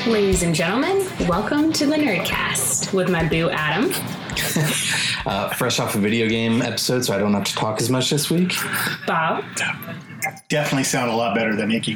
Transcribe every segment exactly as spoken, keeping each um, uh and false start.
Ladies and gentlemen, welcome to the Nerdcast with my boo Adam. uh, fresh off a video game episode, so I don't have to talk as much this week. Bob. Definitely sound a lot better than Iggy.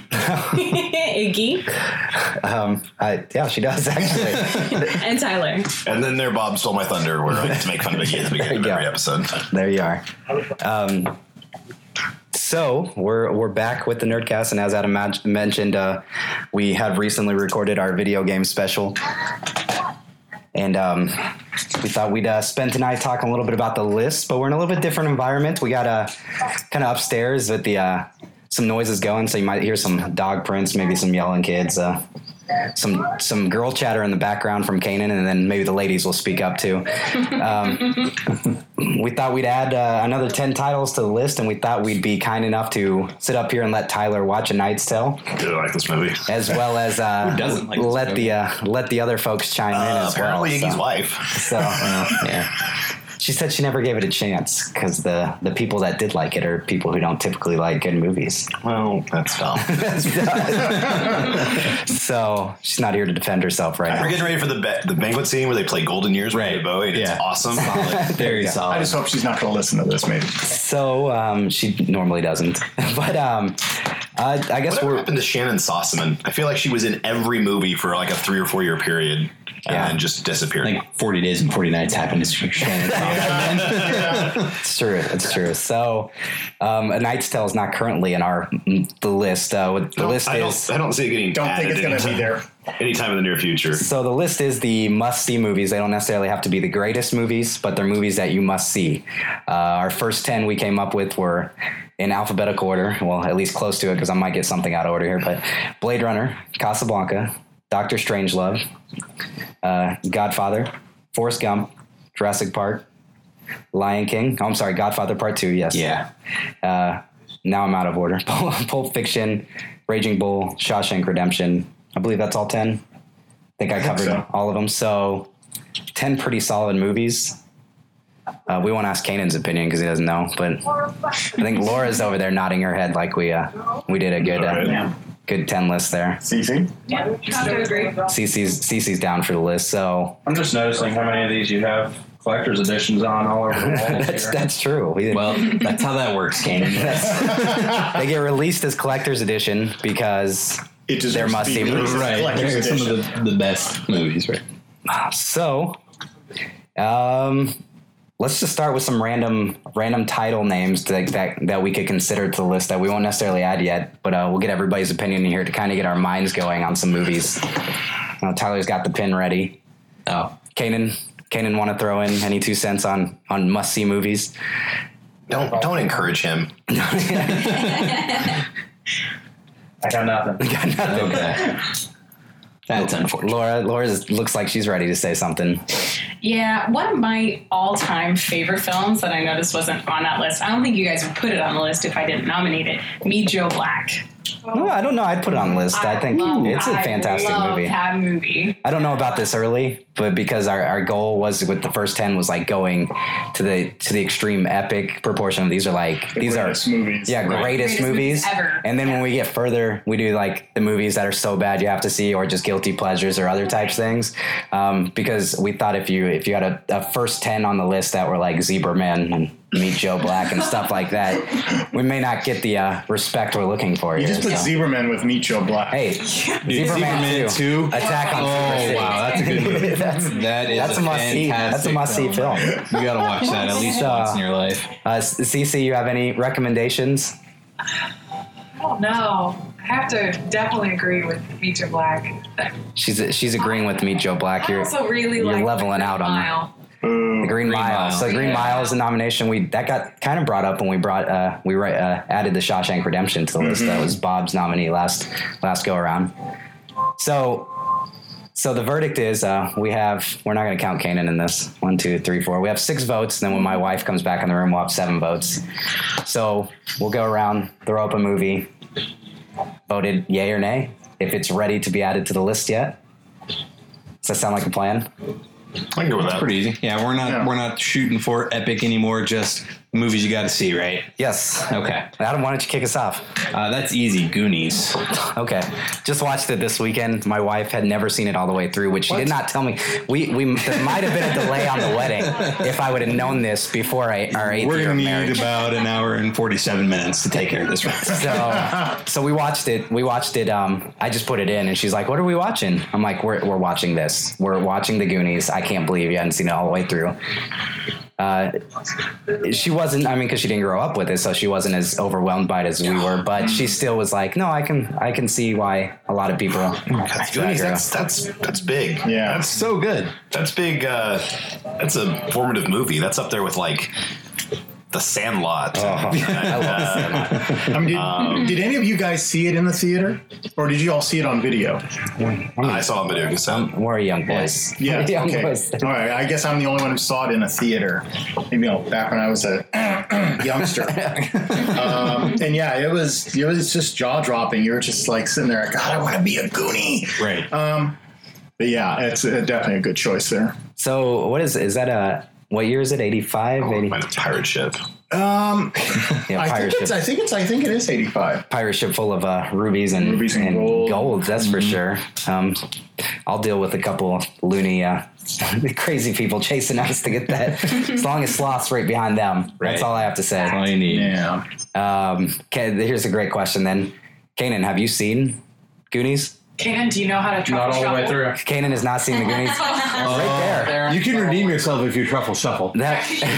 Iggy. Um, I, yeah, she does actually. And Tyler. And then there, Bob stole my thunder. Where I like to make fun of Iggy at the beginning of every episode. There you are. Um, so we're we're back with the Nerdcast, and as Adam ma- mentioned, uh, we have recently recorded our video game special, and um, we thought we'd uh, spend tonight talking a little bit about the list. But we're in a little bit different environment. We got uh, kind of upstairs with the uh, some noises going, so you might hear some dog prints, maybe some yelling kids. Uh, some some girl chatter in the background from Kanan, and then maybe the ladies will speak up too. Um, we thought we'd add uh, another ten titles to the list, and we thought we'd be kind enough to sit up here and let Tyler watch A Knight's Tale. I really like this movie. As well as uh, Who doesn't like this let movie? the uh, let the other folks chime in Uh, as apparently, well. Iggy's so, wife. So uh, yeah. She said she never gave it a chance because the, the people that did like it are people who don't typically like good movies. Well, that's dumb. So she's not here to defend herself right We're now. getting ready for the ba- the banquet scene where they play Golden Years with Right. David Bowie. And Yeah. It's awesome. Very Yeah. solid. I just hope she's not going to listen to this, maybe. So um, she normally doesn't. But um, uh, I guess Whatever we're... happened to Shannon Sossaman? I feel like she was in every movie for like a three or four year period and Yeah. then just disappeared. Like forty days and forty nights happened to Shannon. It's true. It's true. So um, A Knight's Tale is not currently in our the list. Uh, what the I don't- list I don't, is... I don't see it getting Don't think added it's going to be anytime- there. anytime in the near future. So the list is the must-see movies. They don't necessarily have to be the greatest movies, but they're movies that you must see. Uh, our first ten we came up with were in alphabetical order. Well, at least close to it, because I might get something out of order here. But Blade Runner, Casablanca, Doctor Strangelove, uh, Godfather, Forrest Gump, Jurassic Park, Lion King. Oh, I'm sorry, Godfather Part Two. Yes. Yeah. Uh, now I'm out of order. Pulp Fiction, Raging Bull, Shawshank Redemption. I believe that's all ten. I think I covered so. all of them. So ten pretty solid movies. Uh, we won't ask Kanan's opinion because he doesn't know, but I think Laura's over there nodding her head like we uh, we did a good uh, Yeah. good ten list there. Cece? Yeah, I would agree. Cece's Cece's down for the list, so I'm just noticing how many of these you have collector's editions on all over the wall. that's here. that's true. We didn't- Well, that's how that works, Kanan. they get released as collector's edition because It deserves They're to be must-see released movies. as a Right. collector's They're some of edition. the, the best movies, right? So, um, let's just start with some random random title names that that, that we could consider to the list that we won't necessarily add yet, but uh, we'll get everybody's opinion in here to kind of get our minds going on some movies. Uh, Tyler's got the pin ready. Oh, Kanan, Kanan, want to throw in any two cents on on must see movies? Don't don't encourage him. I got nothing. Got nothing. okay. That's unfortunate. Laura, Laura looks like she's ready to say something. Yeah, one of my all-time favorite films that I noticed wasn't on that list. I don't think you guys would put it on the list if I didn't nominate it. Meet Joe Black. No, I don't know. I'd put it on the list. I think love- it's a I fantastic love movie. that movie. I don't know about this early, but because our, our goal was with the first ten was like going to the to the extreme epic proportion. These are like The these are greatest movies. yeah Right. greatest, Greatest movies movies ever. And then when we get further, we do like the movies that are so bad you have to see, or just guilty pleasures or other types things. Um, because we thought if you if you had a, a first ten on the list that were like Zebra Men and Meet Joe Black and stuff like that, we may not get the uh, respect we're looking for. You here, just put so. Zebra Man with Meet Joe Black. Hey, Zebra Man two, Attack on Oh, Super City. wow, that's a good movie. that's, That is that's a, a must see. That's a fantastic must see film. You gotta watch that at least So, once in your life. Uh, Cece, you have any recommendations? Oh no, I have to definitely agree with Meet Joe Black. She's she's agreeing with me, Joe Black. I You're also really you're like leveling the out on that. Mile. Boo. The Green, Green Mile. Mile. So Green Yeah. Mile is a nomination. We that got kind of brought up when we brought uh, we uh, added the Shawshank Redemption to the list. That was Bob's nominee last last go around. So so the verdict is uh, we have we're not going to count Kanan in this. One, two, three, four. We have six votes. And then when my wife comes back in the room, we'll have seven votes. So we'll go around, throw up a movie, voted yay or nay if it's ready to be added to the list yet. Does that sound like a plan? I can go with that. Pretty easy. Yeah, we're not Yeah. we're not shooting for epic anymore. Just movies you got to see, right? Yes. Okay. Adam, why don't you kick us off? Uh, that's easy. Goonies. Okay. Just watched it this weekend. My wife had never seen it all the way through, which she What? did not tell me. We we there might have been a delay on the wedding if I would have known this before I, our eighth We're year going of to need marriage. about an hour and forty-seven minutes to take care of this. Right? So, so we watched it. We watched it. Um, I just put it in, and she's like, "What are we watching?" I'm like, "We're we're watching this. We're watching the Goonies. I can't believe you hadn't seen it all the way through." Uh, she wasn't. I mean, because she didn't grow up with it, so she wasn't as overwhelmed by it as we were. But she still was like, "No, I can I can see why a lot of people." That's, drag her. that's that's that's big. Yeah. that's So good. that's big. Uh, that's a formative movie. That's up there with like The Sandlot. Oh, I love this. I mean, did, did any of you guys see it in the theater, or did you all see it on video? I saw a video cassette. We're young boys. Yeah. We're young Okay. boys. All right. I guess I'm the only one who saw it in a theater. You know, back when I was a youngster. um, and yeah, it was it was just jaw dropping. You were just like sitting there, God, I want to be a Goonie. Right. Um, but yeah, it's uh, definitely a good choice there. So, what is is that a? What year is it? eighty-five? Oh, eighty my pirate ship. Um, Yeah, I pirate think it's ship. I think it's I think it is eighty-five. Pirate ship full of uh, rubies and, Rubies and gold. That's for sure. Um, I'll deal with a couple loony, uh, crazy people chasing us to get that. As long as Sloth's right behind them. That's Right. all I have to say. That's all you need. Yeah. Um, okay, here's a great question then. Kanan, have you seen Goonies? Kanan, do you know how to truffle Not all the way shuffle? through. Kanan has not seen the Goonies. right there. You can redeem yourself if you truffle shuffle. That,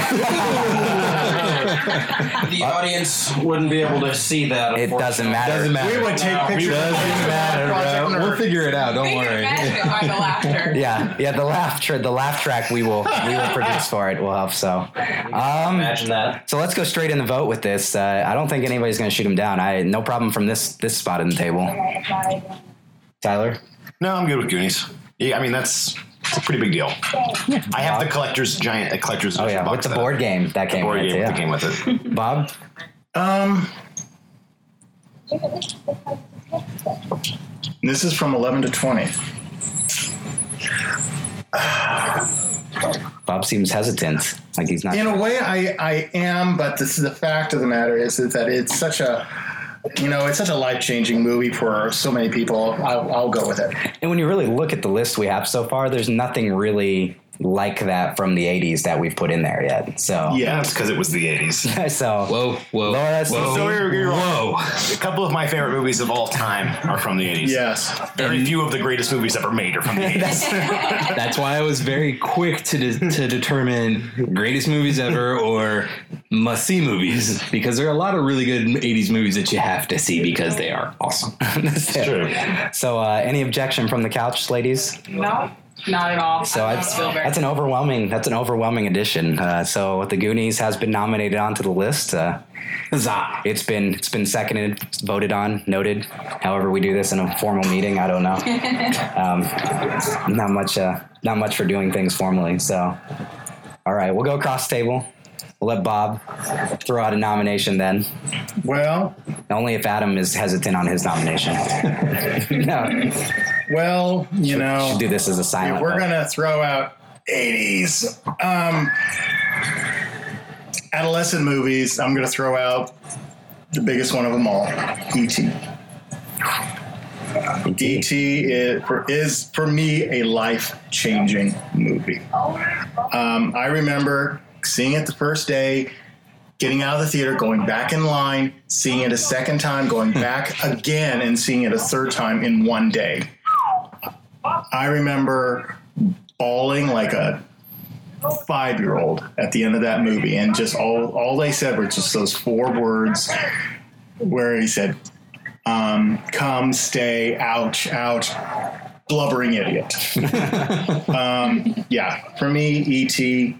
The audience wouldn't be able to see that. it doesn't matter. Doesn't matter. We would take No. pictures. Doesn't matter, bro. We'll figure it out. Don't We can worry. imagine it by the laughter. Yeah, yeah. The laugh, tra- the laugh track we will we will produce for it. We'll have so. Um, Imagine that. So let's go straight in the vote with this. Uh, I don't think anybody's going to shoot him down. I no problem from this this spot in the table. Tyler, No, I'm good with Goonies. Yeah, I mean that's a pretty big deal. I have the collector's giant a collector's oh yeah, box with the set. board game that came board with game it. that Yeah. came with it. Bob, Um, this is from eleven to twenty. Bob seems hesitant, like he's not. In a way, I, I am, but this is the fact of the matter is, is that it's such a, you know, it's such a life changing movie for so many people. I'll, I'll go with it. And when you really look at the list we have so far, there's nothing really like that from the eighties that we've put in there yet. So Yeah, it's because it was the eighties. so Whoa, whoa, Laura, whoa, So you're- you're wrong. whoa. A couple of my favorite movies of all time are from the eighties. Yes. Very few of the greatest movies ever made are from the eighties. That's why I was very quick to de- to determine greatest movies ever or must see movies, because there are a lot of really good eighties movies that you have to see because they are awesome. That's it. True. So uh, any objection from the couch, ladies? No. Not at all. So I I, just feel very. that's an overwhelming. That's an overwhelming addition. Uh, so the Goonies has been nominated onto the list. Uh, Huzzah. it's been it's been seconded, voted on, noted. However, we do this in a formal meeting. I don't know. um, not much. Uh, not much for doing things formally. So, all right, we'll go across the table. We'll let Bob throw out a nomination then. Well, Only if Adam is hesitant on his nomination. no, well, you know, should do this as a silent. if we're vote. gonna throw out eighties um, adolescent movies, I'm gonna throw out the biggest one of them all, E T E T is for, is for me a life-changing movie. Um, I remember seeing it the first day, getting out of the theater, going back in line, seeing it a second time, going back again, and seeing it a third time in one day. I remember bawling like a five-year-old at the end of that movie, and just all all they said were just those four words where he said, um, come, stay, ouch, ouch, blubbering idiot. um, yeah, for me, E T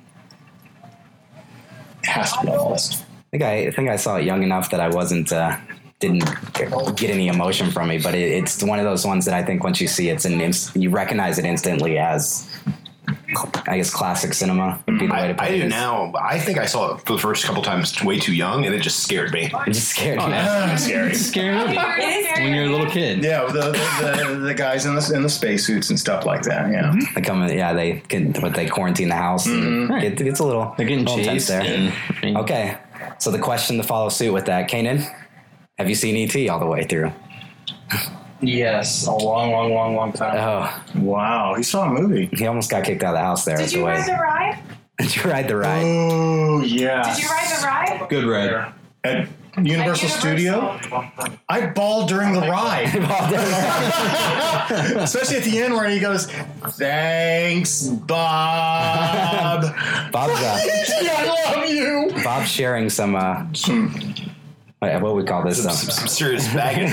has to be on the list. I think I, I think I saw it young enough that I wasn't uh, didn't get any emotion from me, but it, it's one of those ones that I think once you see it's an inst- you recognize it instantly as, I guess, classic cinema would be the way I, to put I it. do It's- now, but I think I saw it for the first couple times way too young, and it just scared me. It just scared me. Ah, scary. It's a scary movie when you're a little kid. Yeah, the, the, the, the guys in the in the spacesuits and stuff like that. Yeah. They come, in, yeah, they can, what they quarantine the house. And Right. it, it's a little, They're getting little intense chased. there. And, Okay, So the question to follow suit with that, Kanan, have you seen E T all the way through? Yes, a long, long, long, long time. Oh, Wow, he saw a movie. he almost got kicked out of the house there. Did you ride the ride? Did you ride the ride? Oh, yeah. Did you ride the ride? Good ride. At Universal At Studio? I bawled during the ride. Especially at the end where he goes, thanks, Bob. Bob's, uh, I love you. Bob's sharing some, uh, what what we call this? Some, Um, some, some serious baggage.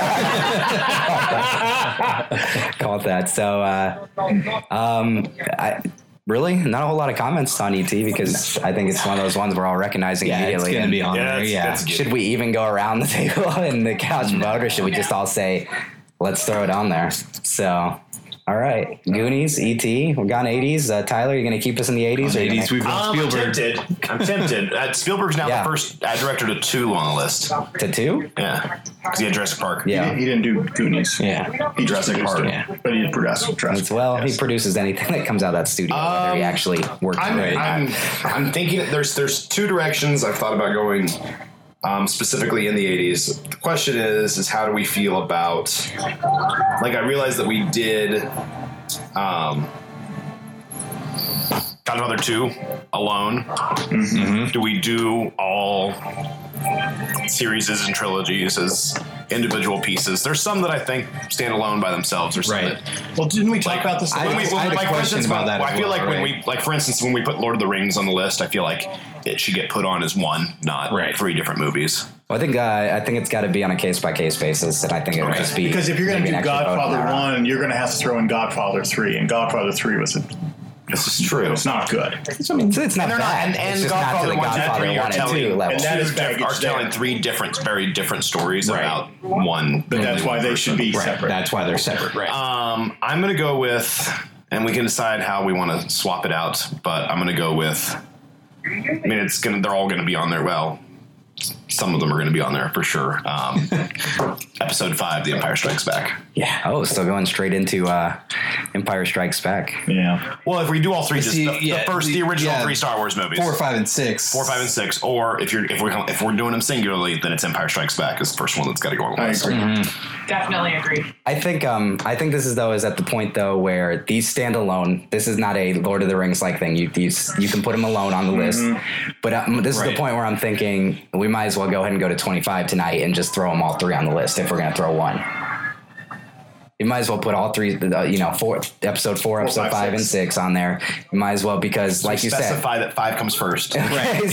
call it that. So, uh, um, I, really not a whole lot of comments on E T because I think it's one of those ones we're all recognizing Yeah, it's immediately. gonna And be on Yeah, there. it's- Yeah. it's- should we even go around the table and the couch vote, or should we just all say, let's throw it on there? So, all right, Goonies, E T, we're gone eighties. Uh, Tyler, you gonna keep us in the eighties? On eighties, we've got Um, I'm Spielberg. tempted. I'm tempted. Uh, Spielberg's now Yeah. the first uh, director to two on the list. to two? Yeah, because he had Jurassic Park. Yeah. He didn't do Goonies. Yeah. He Jurassic Park. Yeah. But he did Jurassic Park. As well, he produces anything that comes out of that studio, whether he Um, actually works I'm, on it. I'm, I'm thinking that there's there's two directions I've thought about going, um, specifically in the eighties. The question is is how do we feel about, like, I realized that we did um, Godfather two alone. Mm-hmm. Do we do all series and trilogies as individual pieces? There's some that I think stand alone by themselves, or some Right. that Well, didn't we talk Like, about this? I- when we, I when, had a like, for question instance, about when- that I as feel well, like when right? we, like, for instance, when we put Lord of the Rings on the list, I feel like it should get put on as one, not Right. three different movies. Well, I think uh, I think it's got to be on a case by case basis, and I think it would Okay. just be Because if you're going to maybe do an extra vote on Godfather that. one, you're going to have to throw in Godfather three, and Godfather three was a, This is true. it's not good. I mean, it's, it's not And they're not, bad. and, and it's just not to Godfather the one, two, Godfather three are one and telling, two level. and that is two diff- baggage are telling there. three different, very different stories Right. about one. But that's why they should be Right. separate. That's why they're separate. Right. Um, I'm going to go with, and we can decide how we want to swap it out, but I'm going to go with, I mean, it's going to, they're all going to be on there. Well, some of them are going to be on there for sure. Um, episode five, The Empire Strikes Back. Yeah. Oh, still going straight into uh, Empire Strikes Back. Yeah. Well, if we do all three, just See, the, the yeah, first, the the- original yeah. three Star Wars movies, Four, five, and six. four, five, and six, or if you're if we're if we're doing them singularly, then it's Empire Strikes Back is the first one that's got to go on the I list. agree. Definitely agree. I think um I think this is though is at the point though where these stand alone. This is not a Lord of the Rings like thing. You these you can put them alone on the list. But um, this is Right. the point where I'm thinking we might as well go ahead and go to twenty-five tonight and just throw them all three on the list if we're gonna throw one. You might as well put all three, uh, you know, four, episode four, episode five, five, and six. six on there. You might as well because, like you said, Specify that five comes first. right?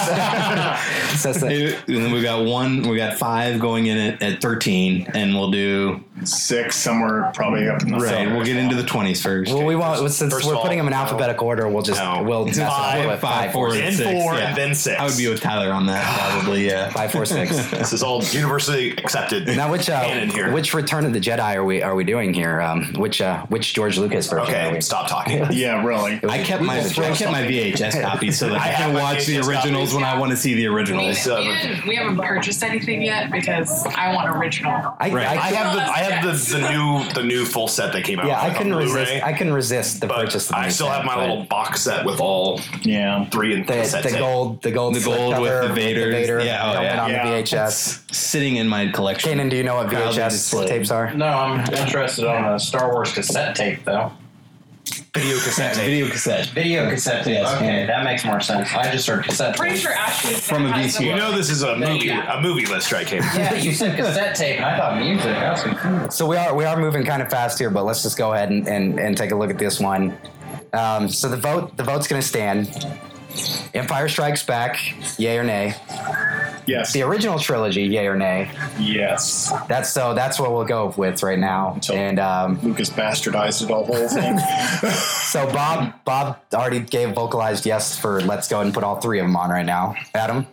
So- so- And then we got one. We got five going in at, at thirteen, and we'll do Six, somewhere probably up in the right. We'll get into the twenties first. well, we won't since First we're of all, putting them in no. alphabetical order. We'll just No. we'll mess it up Five, with five, four, four, Then six, four, yeah. and then six. I would be with Tyler on that probably. Yeah. five, four, six. This is all universally accepted. Now, which uh, canon here. which Return of the Jedi are we are we doing here? Um, which uh, which George Lucas version? are Okay, we? stop talking. Yeah, really. I kept my I kept my V H S copy so that I I, have can my watch the V H S originals copies. when I want to see the We, originals. So- we, haven't, we haven't purchased anything yet because I want original. I, Right. I, I could- have the I have the, the new the new full set that came out. yeah, I on couldn't Blu-ray, resist. I couldn't resist the purchase. but Of the I new still set, have my but little box set with all Yeah. three and the, cassette the tape. gold the gold The slip gold with cover the Vaders. Vader Yeah, oh, helmet yeah. on Yeah. the V H S. Sitting in my collection. Kanan, do you know what Proudly V H S displayed. tapes are? No, I'm interested on a Star Wars cassette tape, though. video cassette tape. Video cassette. Video cassette tape. Okay, that makes more sense. I just heard cassette Pretty tape. sure Ashley From a has V C R. the- You know this is a movie Yeah. a movie list, right, Kate? Yeah, you said cassette tape, and I thought music. I was confused. So we are we are moving kind of fast here, but let's just go ahead and, and, and take a look at this one. Um, so the vote the vote's going to stand. Empire Strikes Back, yay or nay? Yes. The original trilogy, yay or nay? Yes. That's so. That's what we'll go with right now. So- And um, Lucas bastardized the whole thing. so Bob Bob already gave vocalized yes for let's go ahead and put all three of them on right now. Adam,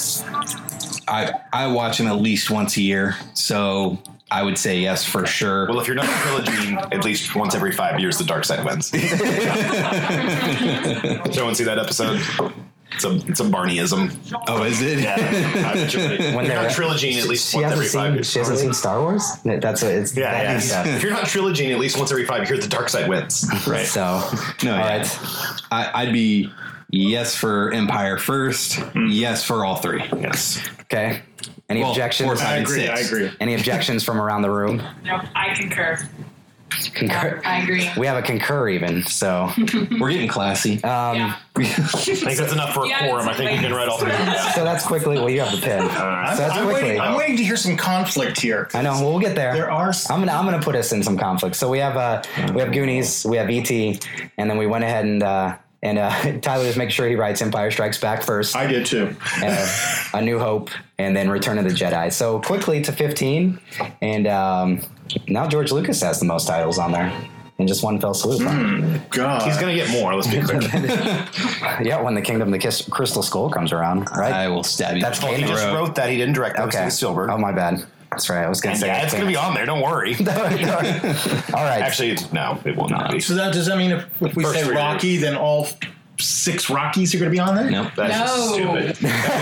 I I watch them at least once a year, so I would say yes for sure. Well, if you're not a trilogy, at least once every five years, the dark side wins. Did anyone see that episode? It's a it's a Barneyism. Oh, is it? Yeah, I'm sure. If When you're they're- not trilogy, at least she once hasn't every five seen years. she hasn't seen Star Wars. That's what it's. Yeah, that yeah. is stuff. If you're not trilogy, at least once every five years, the dark side wins. Right. So No, all yeah. right. I, I'd be Yes for Empire first. Yes for all three. Yes. Okay. Any Well, objections? four, five, I and agree. six. I agree. Any objections from around the room? Nope, I concur. Concur. I agree. We have a concur even. So, We're getting classy. um, Yeah. I think that's enough for a Yeah, quorum. I it's think you can write all three of them down. so that's quickly. Well, you have the pen. I'm, So that's I'm quickly. waiting, I'm waiting to hear some conflict here. I know. Well, we'll get there. There are s- I'm gonna. I'm gonna put us in some conflict. So we have. Uh, we have Goonies. We have E T. And then we went ahead and. Uh, and uh, Tyler just make sure he writes Empire Strikes Back first. I did too. uh, A New Hope, and then Return of the Jedi. So quickly to fifteen, and um, now George Lucas has the most titles on there, in just one fell swoop. God. He's going to get more, let's be clear. Yeah, when the Kingdom of the Kiss- Crystal Skull comes around, right? I will stab you. That's Well, he canon. just wrote that. He didn't direct that. Okay. Steven Spielberg. Oh my bad. That's right. I was gonna And say. yeah, it's going to be on there. Don't worry. All right. Actually, no, it will not be. So that does that mean if, if we First say three Rocky, then all six Rockies are going to be on there? No. That's just No. stupid.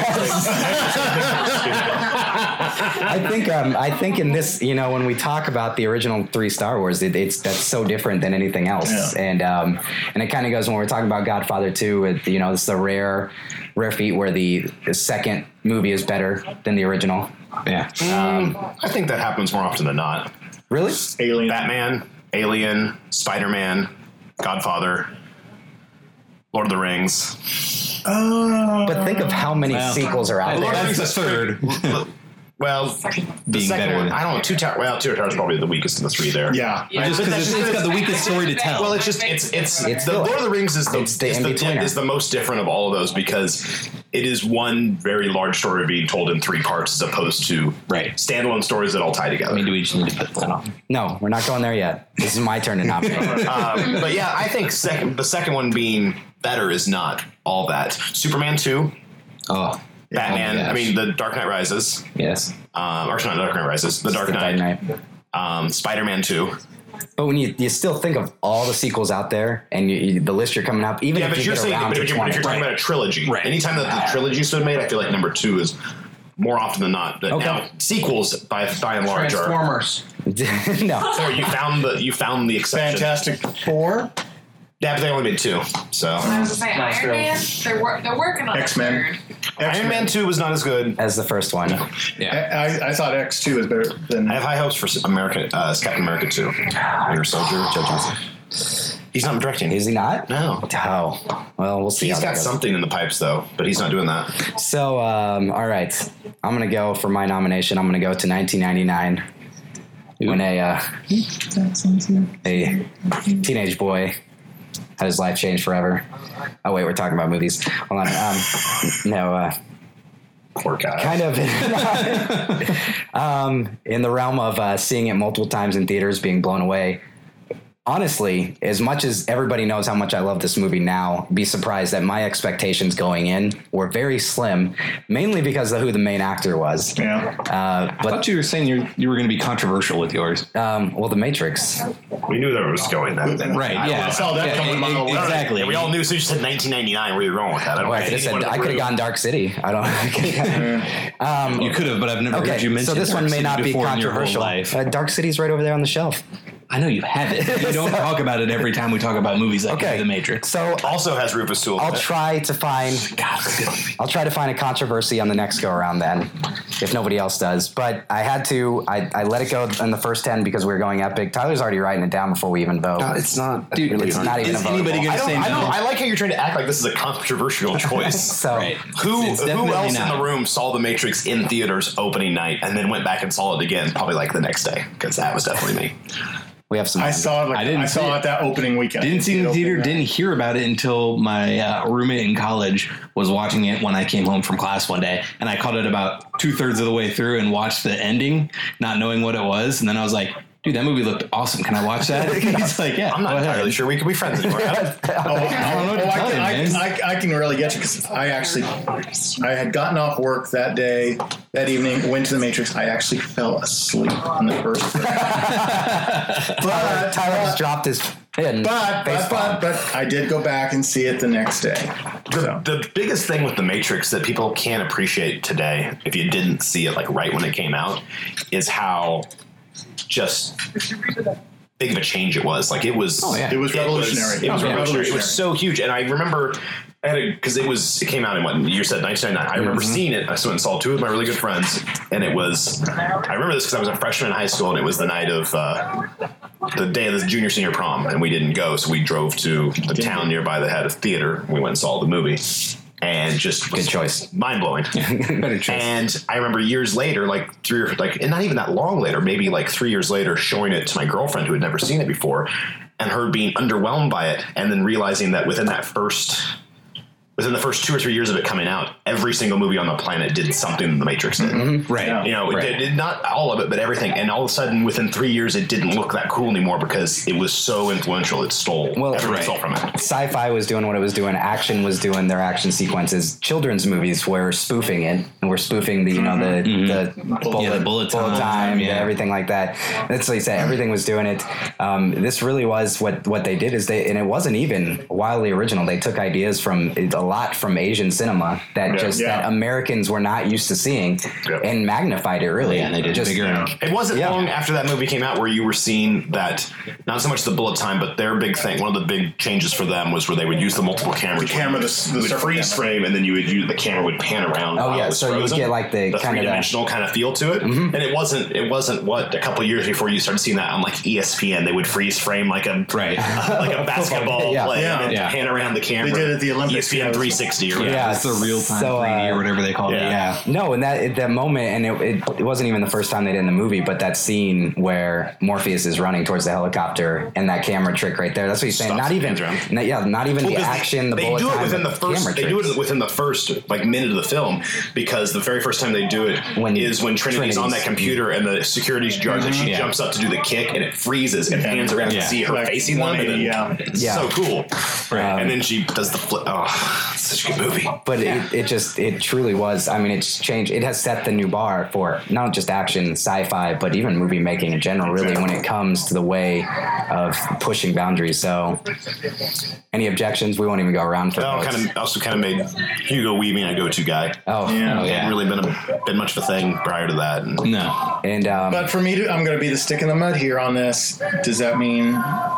I think um, I think in this, you know, when we talk about the original three Star Wars, it, it's that's so different than anything else, Yeah. and um, and it kind of goes when we're talking about Godfather two. It, you know, it's the rare rare feat where the, the second movie is better than the original. Yeah. Um, I think that happens more often than not. Really? Alien. Batman, Alien, Spider-Man, Godfather, Lord of the Rings. Oh. But think of how many Well, sequels are out I think there. that's the third. Well, the Being second better one, than- I don't know. Two Tower. Well, Two Towers is probably the weakest of the three there. Yeah. Yeah. Just because it's, it's got the weakest story to tell. Well, it's just it's it's, It's the the- Lord of the Rings is the it's the is the, in-betweener. is the most different of all of those because it is one very large story being told in three parts as opposed to Right. standalone stories that all tie together. I mean, do we just need to put that on? No, we're not going there yet. This is my turn to nominate. um, but yeah, I think second the second one being better is not all that. Superman two, Oh, Batman. Oh my I gosh. mean, The Dark Knight Rises. yes. Um, or not Dark Knight Rises. The Dark The Dark Knight. Knight. Um, Spider-Man two. But when you, you still think of all the sequels out there and you, you, the list you're coming up, even Yeah, if but you you're get saying, around but to if you're, but if twenty, you're talking about a trilogy, Right. anytime that the trilogy's been made, I feel like number two is more often than not. But Okay. now sequels, by by and large, are. Transformers. no. So you found the you found the exception. Fantastic Four. Yeah, but they only made two. So I was gonna say Not Iron true. Man. They're wor- they're working on X-Men. the third. Iron Man two was not as good. As the first one. Yeah. I, I thought X two was better than. I have high hopes for America, uh, Captain America two. Winter Soldier, Joe Johnson. He's not directing. Is he not? No. Oh. Well, we'll see. He's how that got goes. something in the pipes though, but he's not doing that. So, um, all right. I'm going to go for my nomination. I'm going to go to nineteen ninety-nine when a, uh, a teenage boy had his life changed forever. Oh, wait, we're talking about movies. Hold on. Um, no, uh, Poor guy. kind of um, in the realm of uh, seeing it multiple times in theaters, being blown away. Honestly, as much as everybody knows how much I love this movie now, be surprised that my expectations going in were very slim, mainly because of who the main actor was. Yeah. Uh, I but thought you were saying you you were going to be controversial with yours. um, well, The Matrix. We knew that it was going that. Then. Right, yeah. I saw that Yeah, coming a e- mile e- away. exactly. Yeah, we all knew. So you said nineteen ninety-nine. Where you're going with that? I don't Well, I think could have anyone said in I the could have room- gone Dark City. I don't. um, You could have, but I've never okay, heard you mention so this Dark one may City not be before in your whole controversial. life. Uh, Dark City's right over there on the shelf. I know you have it. You don't talk about it every time we talk about movies like Okay, The Matrix. So Also has Rufus Sewell. in I'll it. try to find. God, it's a good movie. I'll try to find a controversy on the next go around then, if nobody else does. But I had to. I, I let it go in the first ten because we were going epic. Tyler's already writing it down before we even vote. No, it's not. Dude, it's not even is a vote. anybody going I to don't, say I, don't, no? I like how you're trying to act like this is a controversial choice. So Right. Who It's who definitely else not. in the room saw The Matrix in theaters opening night and then went back and saw it again probably like the next day? Because that was definitely me. we have some. I saw it. Like, I I, didn't see saw it. it that opening weekend. Didn't see it in the theater, opening didn't hear about it until my uh, roommate in college was watching it when I came home from class one day. And I caught it about two thirds of the way through and watched the ending, not knowing what it was. And then I was like, dude, that movie looked awesome. Can I watch that? He's like, yeah. I'm not go ahead. entirely sure we could be friends anymore. Adam. Oh, I don't know what oh, to I, tell can, you, I, man. I, I can really get you because I actually I had gotten off work that day, that evening, went to the Matrix. I actually fell asleep on the first. Tyler, but, Tyler just dropped his pin. but, but, but, but I did go back and see it the next day. So. The biggest thing with The Matrix that people can't appreciate today, if you didn't see it like right when it came out, is how just big of a change it was. Like it was. Oh, yeah. It was revolutionary. It was, Oh, yeah. revolutionary. It was so huge, and I remember I had a because it was it came out in what you said nineteen ninety-nine. I remember Mm-hmm. seeing it. I went and saw two of my really good friends, and it was. I remember this because I was a freshman in high school, and it was the night of uh, the day of the junior senior prom, and we didn't go, so we drove to the town nearby that had a theater. We went and saw the movie, and just Good choice. mind blowing. Better choice. And I remember years later, like three or like, and not even that long later, maybe like three years later, showing it to my girlfriend who had never seen it before, and her being underwhelmed by it, and then realizing that within that first. Within the first two or three years of it coming out, every single movie on the planet did something The Matrix did. Mm-hmm. Right. Yeah. You know, Right. it did, not all of it, but everything. And all of a sudden, within three years, it didn't look that cool anymore because it was so influential. It stole Well, everyone right. stole from it. Sci-fi was doing what it was doing. Action was doing their action sequences. Children's movies were spoofing it, and we're spoofing the you know the the bullet, Yeah, the bullet time, time, yeah. everything like that. That's like I said. Everything was doing it. Um, this really was what what they did is they and it wasn't even wildly original. They took ideas from a lot from Asian cinema that just Yeah. that Americans were not used to seeing Yeah. and magnified it really. Yeah, and they did just, bigger. It wasn't Yeah. long after that movie came out where you were seeing that, not so much the bullet time, but their big thing, one of the big changes for them was where they would use the multiple cameras. The camera, where the- you the would circle freeze camera. frame, and then you would use the camera would pan around. Oh, while yeah, it was so you would frozen. get, like, the the kind of three the- dimensional kind of feel to it. And it wasn't, it wasn't what, a couple of years before you started seeing that on like E S P N, they would freeze frame like a, Right. like a basketball Yeah. play Yeah. and Yeah. pan around the camera. They did it at the Olympics, E S P N yeah. three sixty or whatever. Yeah. It's the real time So, three D uh, or whatever they call it. yeah. Yeah. No, and that at that moment, and it, it, it wasn't even the first time they did in the movie, but that scene where Morpheus is running towards the helicopter and that camera trick right there. That's what he's saying. Stops Not the even, hands around. not, yeah, not even Well, the 'cause action, the they, bullet they do it time, within the but first. camera They do tricks. it within the first like minute of the film because the very first time they do it When is when Trinity's on that Trinity's- computer and the security's guard and she Yeah. jumps up to do the kick and it freezes and pans around Yeah. to see her Like facing them. And then, yeah. it's Yeah. so cool. Right. And then she does the flip. Oh, such a good movie. But it, it just, it truly was. I mean, it's changed. It has set the new bar for not just action, sci-fi, but even movie making in general, really, when it comes to the way of pushing boundaries. So, any objections? We won't even go around for That votes. kind of also kind of made Hugo Weaving a go-to guy. Oh, Yeah. Oh, It yeah. hadn't really been a, been much of a thing prior to that. And No. and um, But for me, to, I'm going to be the stick in the mud here on this. Does that mean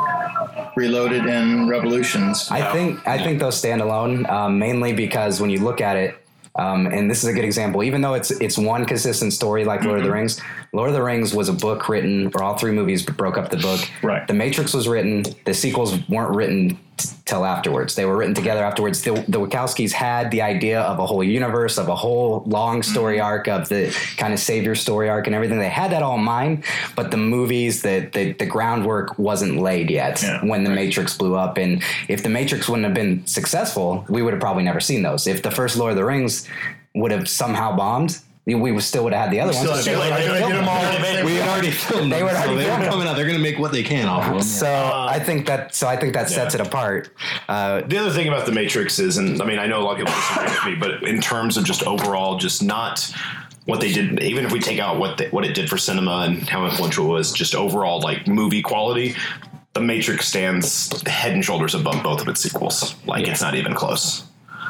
Reloaded and Revolutions? I think I think those stand alone, um, mainly because when you look at it, um, and this is a good example. Even though it's it's one consistent story like Lord of the Rings, Lord of the Rings was a book written, or all three movies broke up the book. Right. The Matrix was written. The sequels weren't written t- till afterwards. They were written together afterwards. The, the Wachowskis had the idea of a whole universe, of a whole long story arc, of the kind of savior story arc and everything. They had that all in mind, but the movies, the the, the groundwork wasn't laid yet Yeah. when the Matrix blew up. And if the Matrix wouldn't have been successful, we would have probably never seen those. If the first Lord of the Rings would have somehow bombed, we we would still would have had the other Still ones. have- Still I would have gotta get filmed them all. them. We had already filmed They them, were so already they were filmed. coming out. They're going to make what they can off of them. So I think that so I think that sets it apart. Uh, the other thing about the Matrix is, and I mean, I know a lot of people disagree with me, but in terms of just overall, just not what they did, even if we take out what they, what it did for cinema and how influential it was, just overall like movie quality, the Matrix stands head and shoulders above both of its sequels. Like it's not even close.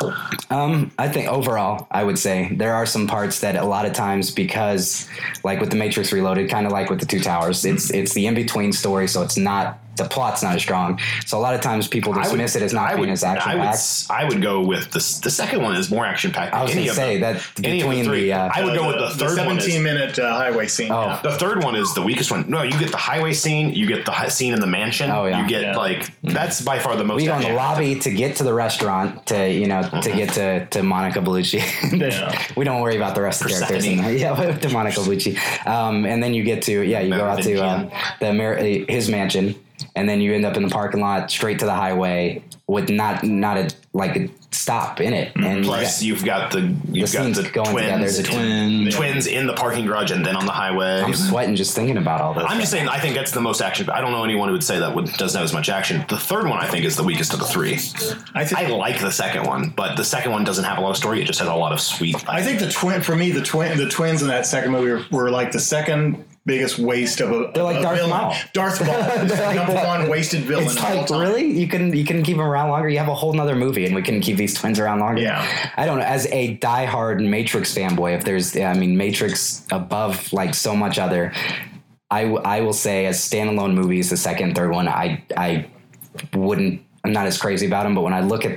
Um, I think overall, I would say there are some parts that a lot of times, because like with the Matrix Reloaded, kind of like with the Two Towers, it's it's the in between story, so it's not the plot's not as strong. So a lot of times people dismiss it as not I being would, as action I would, packed. s- I would go with the s- the second one is more action packed. I was any gonna of say them. that Any of between the, three. the, uh, I would go with the third one. is- seventeen minute uh, highway scene. Oh. yeah. The third one is the weakest one. No, you get the highway scene, you get the hi- scene in the mansion. Oh, yeah. You get Yeah. like that's by far the most. We go in the action. lobby to get to the restaurant to you know to get to, to Monica Bellucci. Yeah. We don't worry about the rest of the characters. In Persephone. that. Yeah, to Monica Bellucci. Um, and then you get to yeah, you go out to uh, the Amer- his mansion, and then you end up in the parking lot, straight to the highway with not not a like a stop in it. And Plus, you've got the you've The got scenes the going twins, together. There's a twin. twins in the parking garage and then on the highway. I'm sweating just thinking about all this. I'm just saying, I think that's the most action. I don't know anyone who would say that would, doesn't have as much action. The third one, I think, is the weakest of the three. I think I like the second one, but the second one doesn't have a lot of story. It just has a lot of sweet. I think the twin for me the twin the twins in that second movie were, were like the second biggest waste of a They're like a Darth villain. Maul. Darth Maul, is the like number that. one wasted villain. It's of all like time. really you can you can keep them around longer. You have a whole nother movie, and we can keep these twins around longer. Yeah. I don't know. As a diehard Matrix fanboy, if there's I mean Matrix above like so much other, I w- I will say as standalone movies, the second and third one, I I wouldn't. I'm not as crazy about them, but when I look at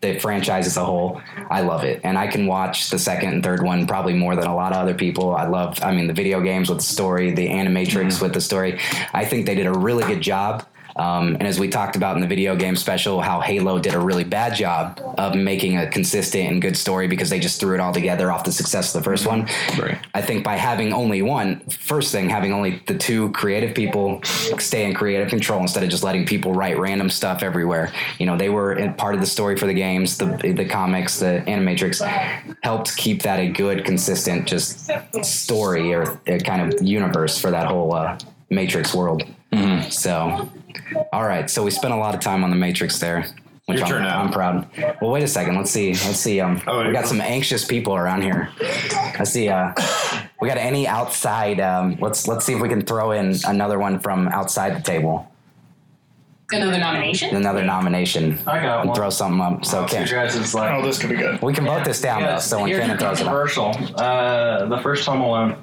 the franchise as a whole, I love it. And I can watch the second and third one probably more than a lot of other people. I love, I mean, the video games with the story, the Animatrix mm-hmm. with the story. I think they did a really good job. Um, and as we talked about in the video game special, how Halo did a really bad job of making a consistent and good story because they just threw it all together off the success of the first one. Right. I think by having only one, first thing, having only the two creative people stay in creative control instead of just letting people write random stuff everywhere. You know, they were in part of the story for the games, the the comics, the Animatrix helped keep that a good, consistent just story or a kind of universe for that whole uh, Matrix world. Mm-hmm. So, all right. So we spent a lot of time on the Matrix there, which Your I'm, turn now. I'm proud. Well, wait a second. Let's see. Let's see. Um, Oh, we got some anxious people around here. Let's see. Uh, we got any outside? Um, let's let's see if we can throw in another one from outside the table. Another nomination? Another nomination. I got and one. throw something up. So You Ken, guys is like, Oh, this could be good. we can vote this down though. Yes, So when here's Ken throws it up. controversial. Uh, the first Home Alone.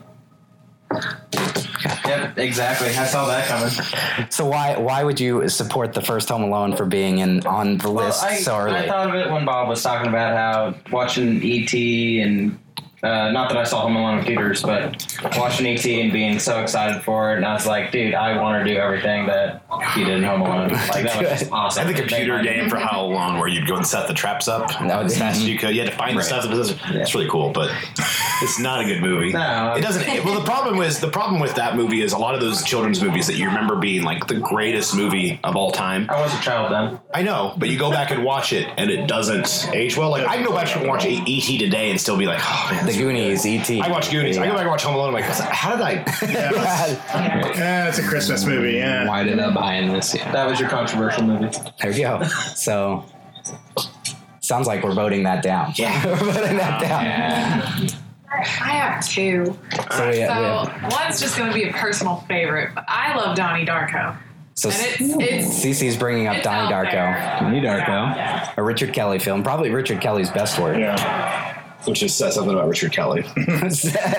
Yep, exactly. I saw that coming. So why why would you support the first Home Alone for being in on the Well, list I, so early? I thought of it when Bob was talking about how watching E T and uh, not that I saw Home Alone in theaters, but watching E T and being so excited for it, and I was like, dude, I want to do everything that he did in Home Alone. Like that was just awesome. And the computer It made my- game for how long where you'd go and set the traps up No, as fast as you could. You had to find Right. the stuff. That was, it's really cool, but it's not a good movie. No. It doesn't. Well, the problem was the problem with that movie is a lot of those children's movies that you remember being like the greatest movie of all time. I was a child then. I know, but you go back and watch it and it doesn't age well. Like I can go back and watch E T today and still be like, oh man, The this is really Goonies, good. E T. I watch Goonies. I go back and watch Home Alone. I'm like, what's that? How did I? Yeah, yeah, it's a Christmas movie. Yeah. Why did I buy in this? Yeah. That was your controversial movie. There you go. So sounds like we're voting that down. Yeah. We're voting that down. Yeah. I have two. So we, we So have, one's just going to be a personal favorite, but I love Donnie Darko. so And it's, it's Cece's bringing up it's Donnie out Darko, there. Donnie Darko. Yeah. a Richard Kelly film, probably Richard Kelly's best work. Yeah. Which just says something about Richard Kelly. and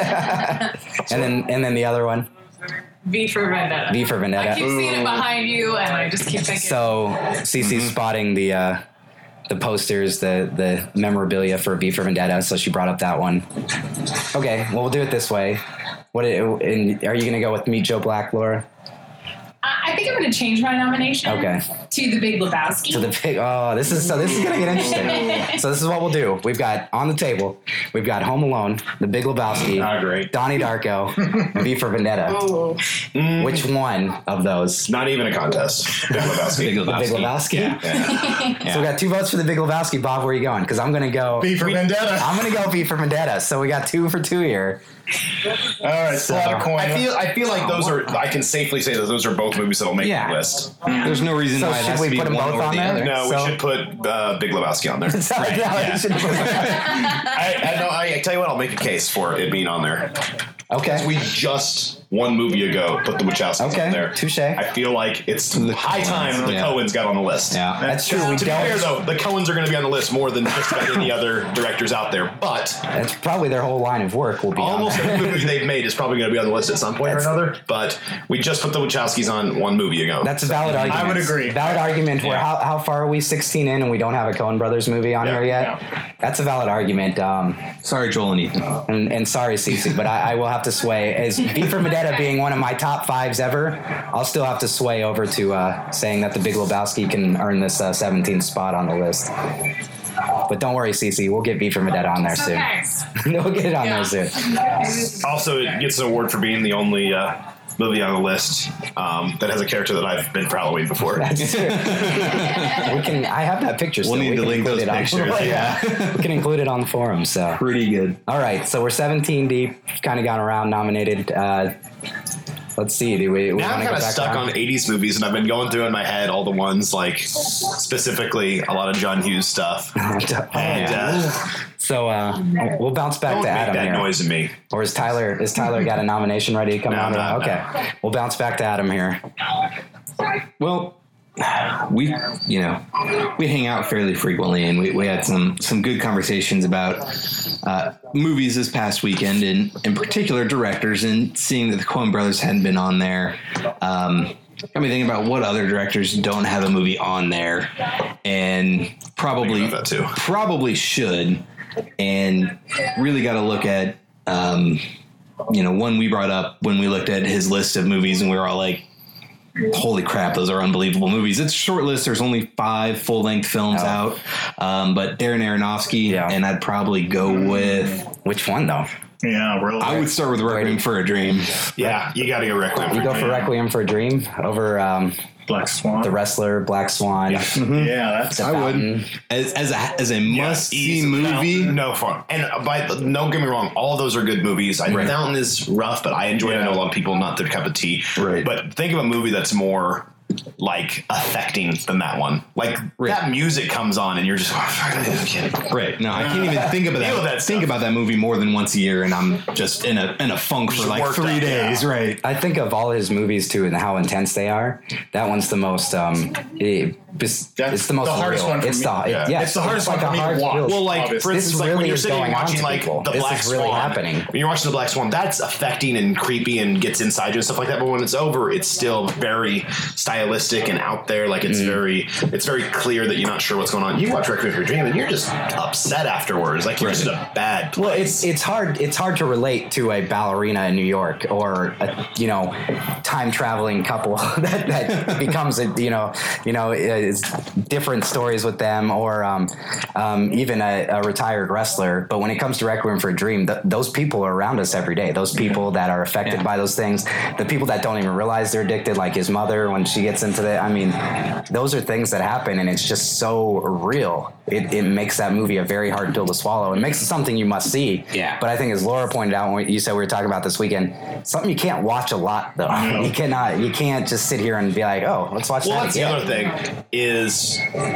then and then the other one, V for Vendetta. V for I Vendetta. keep seeing it behind you, and I just keep thinking. So Cece's spotting the uh, the posters, the the memorabilia for V for Vendetta. So she brought up that one. Okay, well we'll do it this way. What? And are you going to go with Meet Joe Black, Laura? I I think I'm going to change my nomination Okay. to The Big Lebowski. To the big. Oh, this is so. This is gonna get interesting. So this is what we'll do. We've got on the table. We've got Home Alone, The Big Lebowski, Ah, great. Donnie Darko, V for Vendetta. Oh, Which one of those? Not even a contest. Big Lebowski. Big The Big Lebowski. Lebowski. So we got two votes for The Big Lebowski. Bob, where are you going? Because I'm gonna go. B for Vendetta. I'm gonna go V for Vendetta. So we got two for two here. All right, So- slot a coin. I feel I feel like those are. I can safely say that those are both movies that'll make Yeah. the list. There's no reason So why it should has we to be put them one both over on the there? other. No, So- we should put uh, Big Lebowski on there. Sorry, no, yeah. you should have put that. I, I, no, I, I tell you what, I'll make a case for it being on there. Okay. We just one movie ago put the Wachowskis Okay, on there. touche. I feel like it's high time that the Yeah. Coens got on the list. Yeah. That's true. We To be fair, don't. though, the Coens are going to be on the list more than just about any other directors out there. But That's probably their whole line of work will be on almost there. every movie they've made is probably going to be on the list at some point That's- or another. But we just put the Wachowskis on one movie ago. That's a valid argument. I would agree. Valid argument. Where Yeah. how, how far are we? sixteen in, and we don't have a Coen Brothers movie on Yeah, here yet. That's a valid argument. Um, Sorry, Joel and Ethan. and, and sorry, Cece, but I, I will have to sway. As V for Vendetta being one of my top fives ever, I'll still have to sway over to uh, saying that The Big Lebowski can earn this uh, seventeenth spot on the list. But don't worry, Cece, we'll get V for Vendetta on there it's soon. okay. We'll get it on Yeah. there soon. Also, it gets an award for being the only uh, movie on the list um, that has a character that I've been for Halloween before. That's true. we can. I have that picture. Still. We'll need we to can link include those it on- pictures. Yeah. we can include it on the forum. So. Pretty good. All right, so we're seventeen deep, kind of gone around nominated. Uh, let's see, do we, we Now I'm want to kind go of back stuck around? on eighties movies, and I've been going through in my head all the ones, like, specifically a lot of John Hughes stuff. And uh, So uh, we'll bounce back don't to make Adam that here. noise in me. Or is Tyler, is Tyler got a nomination ready to come No, out? no, okay, we'll bounce back to Adam here. Well, we, you know, we hang out fairly frequently, and we, we had some some good conversations about uh, movies this past weekend, and in particular directors. And seeing that the Coen Brothers hadn't been on there, um, got me thinking about what other directors don't have a movie on there, and probably Think about that too. probably should, and really got to look at, um, you know, one we brought up when we looked at his list of movies, and we were all like, holy crap, those are unbelievable movies. It's a short list. There's only five full-length films Oh. out, um, but Darren Aronofsky, Yeah. and I'd probably go with, Which one though? Yeah, really. I would start with Requiem for a Dream. Yeah, you got to go Requiem. You go for Requiem for a Dream over um, Black Swan. The Wrestler, Black Swan. Yeah, that's. I would. As, as, a, as a must-see movie. No, no fun. And by don't get me wrong, all of those are good movies. I, Right. Fountain is rough, but I enjoy it. I know a lot of people not their cup of tea. Right. But think of a movie that's more like affecting than that one. Like Right. that music comes on, and you're just oh, fuck, I can't. Right. No, I can't even think about Deal with that. that think stuff. about that movie more than once a year, and I'm just in a in a funk for Just like worked three up, days. yeah. Right. I think of all his movies too and how intense they are. That one's the most. Um, it, it's, That's it's the most the hardest real. one for it's me. the it- Yeah. yeah, It's the hardest like one for a me to hard watch. real- Well, like Obviously. for This instance, like when really you're is sitting and going on watching to like people. the This Black is really Swan, happening. when you're watching the Black Swan, that's affecting and creepy and gets inside you and stuff like that. But when it's over, it's still very stylistic and out there. Like it's very, it's very clear that you're not sure what's going on. You watch Requiem for a Dream and you're just upset afterwards. Like you're just in a bad place. Well, it's it's hard it's hard to relate to a ballerina in New York or a, you know, time traveling couple that, that becomes a you know you know it's different stories with them or um, um, even a, a retired wrestler. But when it comes to Requiem for a Dream, th- those people are around us every day. Those people that are affected Yeah. by those things, the people that don't even realize they're addicted, like his mother when she gets into that. I mean, those are things that happen, and it's just so real. It, it makes that movie a very hard pill to swallow. It makes it something you must see. Yeah. But I think, as Laura pointed out when you said we were talking about this weekend, something you can't watch a lot though. No. You cannot. You can't just sit here and be like, oh, let's watch Well, that that's again. the other thing is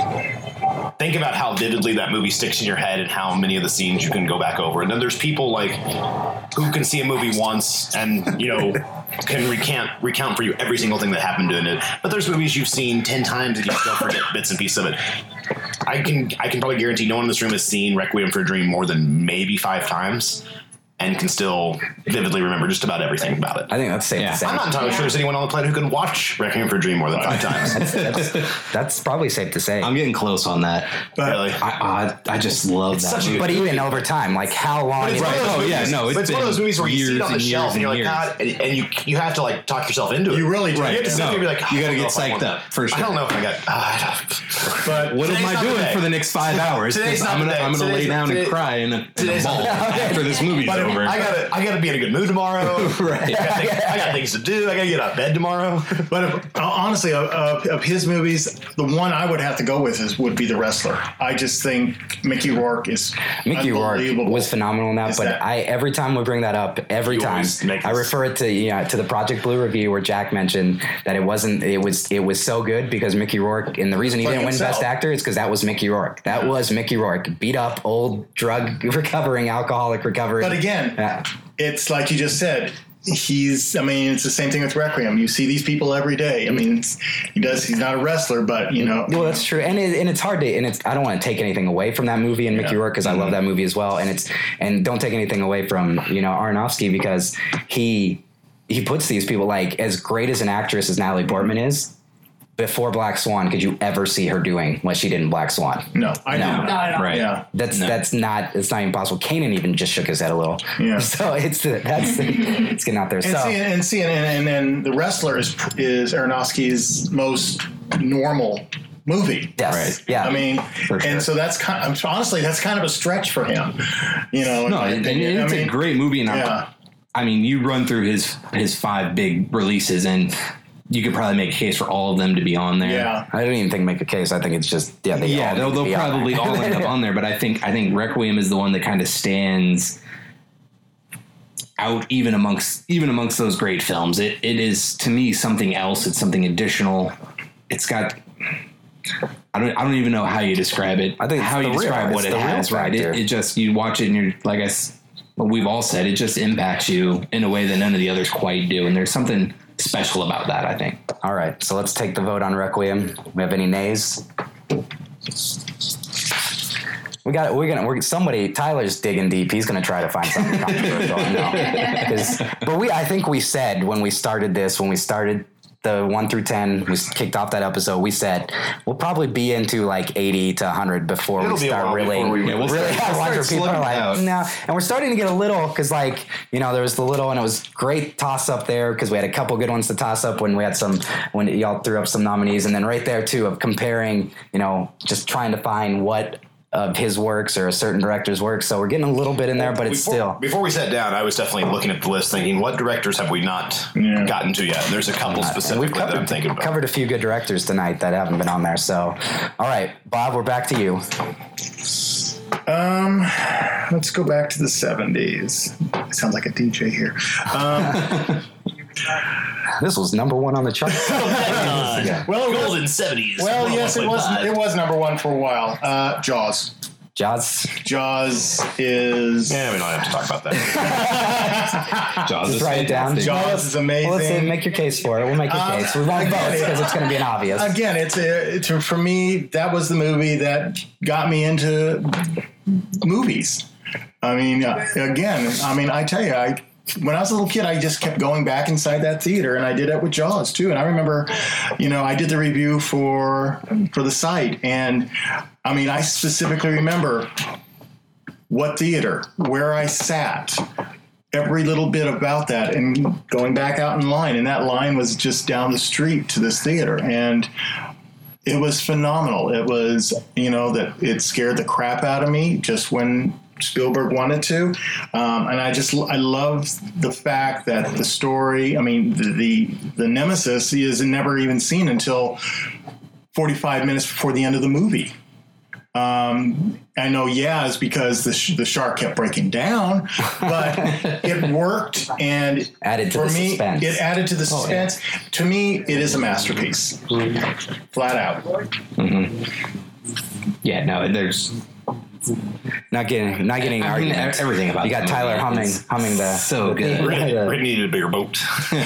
think about how vividly that movie sticks in your head and how many of the scenes you can go back over. And then there's people like who can see a movie once and, you know, can recount recount for you every single thing that happened in it. But there's movies you've seen ten times and you still forget bits and pieces of it. I can I can probably guarantee no one in this room has seen Requiem for a Dream more than maybe five times and can still vividly remember just about everything about it. I think that's safe Yeah. to say. I'm not entirely sure there's anyone on the planet who can watch Requiem for a Dream more than five times. that's, that's probably safe to say. I'm getting close on that. But Really. I I, I just love that such a movie. but even over time, like how long? But it's is one of it? those Oh, yeah, movies- no, it's but it's one of been those movies where you see years it on the and shelf years and you're and like, years. God, and, and you you have to like talk yourself into it. You really do. You have to sit No, there and be like, you I gotta don't know get if I psyched want- up, for I sure. don't know if I got. Uh, But What am Today's I not doing the day. for the next five hours? 'Cause Today's not I'm the gonna day. I'm gonna lay Today's- down today- and cry in a, in a today's ball not- after this movie's but over. I gotta I gotta be in a good mood tomorrow. Right. I got, things, I got things to do. I gotta get out of bed tomorrow. But if, uh, honestly, of, of, of his movies, the one I would have to go with is would be The Wrestler. I just think Mickey Rourke is Mickey Rourke unbelievable. was phenomenal in that, Is but that- I every time we bring that up, every You time always make I us- refer it to yeah to the Project Blue review where Jack mentioned that it wasn't it was it was so good because Mickey Rourke, and the reason he Playing didn't win himself. Best Actor is because that was Mickey Rourke. That was Mickey Rourke, beat up old drug recovering alcoholic recovering. But again, Yeah. it's like you just said. He's, I mean, it's the same thing with Requiem. You see these people every day. I mean, it's, he does, he's not a wrestler, but, you know. Well, that's true, and it, and it's hard to, and it's I don't want to take anything away from that movie and Mickey Yeah. Rourke because I love that movie as well, and it's and don't take anything away from you know Aronofsky because he he puts these people like as great as an actress as Natalie Portman is. Before Black Swan, could you ever see her doing what she did in Black Swan? No, I No. know. Not at all. Right. Yeah. That's No. that's not it's not even possible. Kanan even just shook his head a little. Yeah. So it's the, that's the, it's getting out there. And so see, and see, and, and then The Wrestler is is Aronofsky's most normal movie. yes, Right. yeah. I mean, For sure. and so that's kind. Of, honestly, that's kind of a stretch for him. You know, in No, my and, and opinion. it's I mean, a great movie, and Yeah. I, I mean, you run through his his five big releases, and you could probably make a case for all of them to be on there. Yeah. I don't even think make a case. I think it's just yeah. They yeah, all they'll, need to they'll be on probably there. all end up on there. But I think I think Requiem is the one that kind of stands out even amongst even amongst those great films. It it is to me something else. It's something additional. It's got. I don't. I don't even know how you describe it. I think it's how the you real- describe it's what it the real has. Right. It, factor. it just you watch it and you're like I. s- Well, we've all said it just impacts you in a way that none of the others quite do, and there's something special about that. I think. All right, so let's take the vote on Requiem. We have any nays? We got. We're gonna. We're somebody. Tyler's digging deep. He's gonna try to find something controversial. No, because but we. I think we said when we started this, when we started the one through ten, we kicked off that episode. We said we'll probably be into like eighty to one hundred before It'll we be a start while really, before we- Yeah, we'll really start- have we'll one where start people are slugging like, out. no. And we're starting to get a little because, like, you know, there was the little, and it was great toss up there because we had a couple good ones to toss up when we had some, when y'all threw up some nominees, and then right there too of comparing, you know, just trying to find what of his works or a certain director's work. So we're getting a little bit in there, but it's before, still. Before we sat down, I was definitely looking at the list, thinking, what directors have we not Yeah. gotten to yet? And there's a couple And specifically we've that I'm covered, thinking about. covered a few good directors tonight that haven't been on there. So, all right, Bob, we're back to you. Um, let's go back to the seventies. Sounds like a D J here. Um, This was number one on the chart. well, it was, Golden seventies. well, yes, it was. It was number one for a while. Uh, Jaws. Jaws. Jaws is. Yeah, we don't have to talk about that. Jaws Just is write it down. fantastic. Jaws is amazing. Well, let's say make your case for it. We'll make your Um, case. We won't vote because it's going to be an obvious. Again, it's a, it's a, for me, that was the movie that got me into movies. I mean, uh, again, I mean, I tell you, I when I was a little kid, I just kept going back inside that theater, and I did it with Jaws too. And I remember, you know, I did the review for for the site, and I mean, I specifically remember what theater, where I sat, every little bit about that, and going back out in line. And that line was just down the street to this theater, and it was phenomenal. It was, you know, that it scared the crap out of me just when Spielberg wanted to. Um, and I just, I love the fact that the story, I mean, the, the, the nemesis is never even seen until forty-five minutes before the end of the movie. Um, I know, yeah, it's because the, sh- the shark kept breaking down, but it worked, and Added to for the me, suspense. it added to the suspense. To me, it is a masterpiece, flat out. Yeah, no, there's Not getting, not getting I mean, arguments. everything about you got the Tyler movie humming, is humming the so the good. theme. Brittany, Yeah. Brittany needed a bigger boat.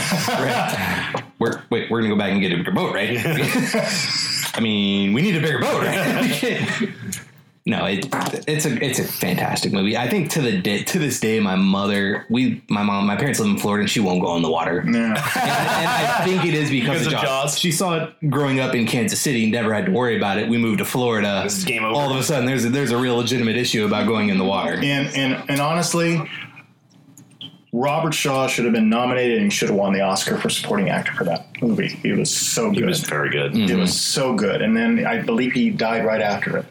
we're wait, we're gonna go back and get a bigger boat, right? I mean, we need a bigger boat, right? No, it, it's a it's a fantastic movie. I think to the day, to this day, my mother, we, my mom, my parents live in Florida, and she won't go in the water. Yeah. And, and I think it is because, Because of of Jaws. Jaws. She saw it growing up in Kansas City, never had to worry about it. We moved to Florida. This is game over. All of a sudden, there's a, there's a real legitimate issue about going in the water. And, and, and honestly, Robert Shaw should have been nominated, and he should have won the Oscar for supporting actor for that movie. He was so He good. was very good. It was so good. And then I believe he died right after it.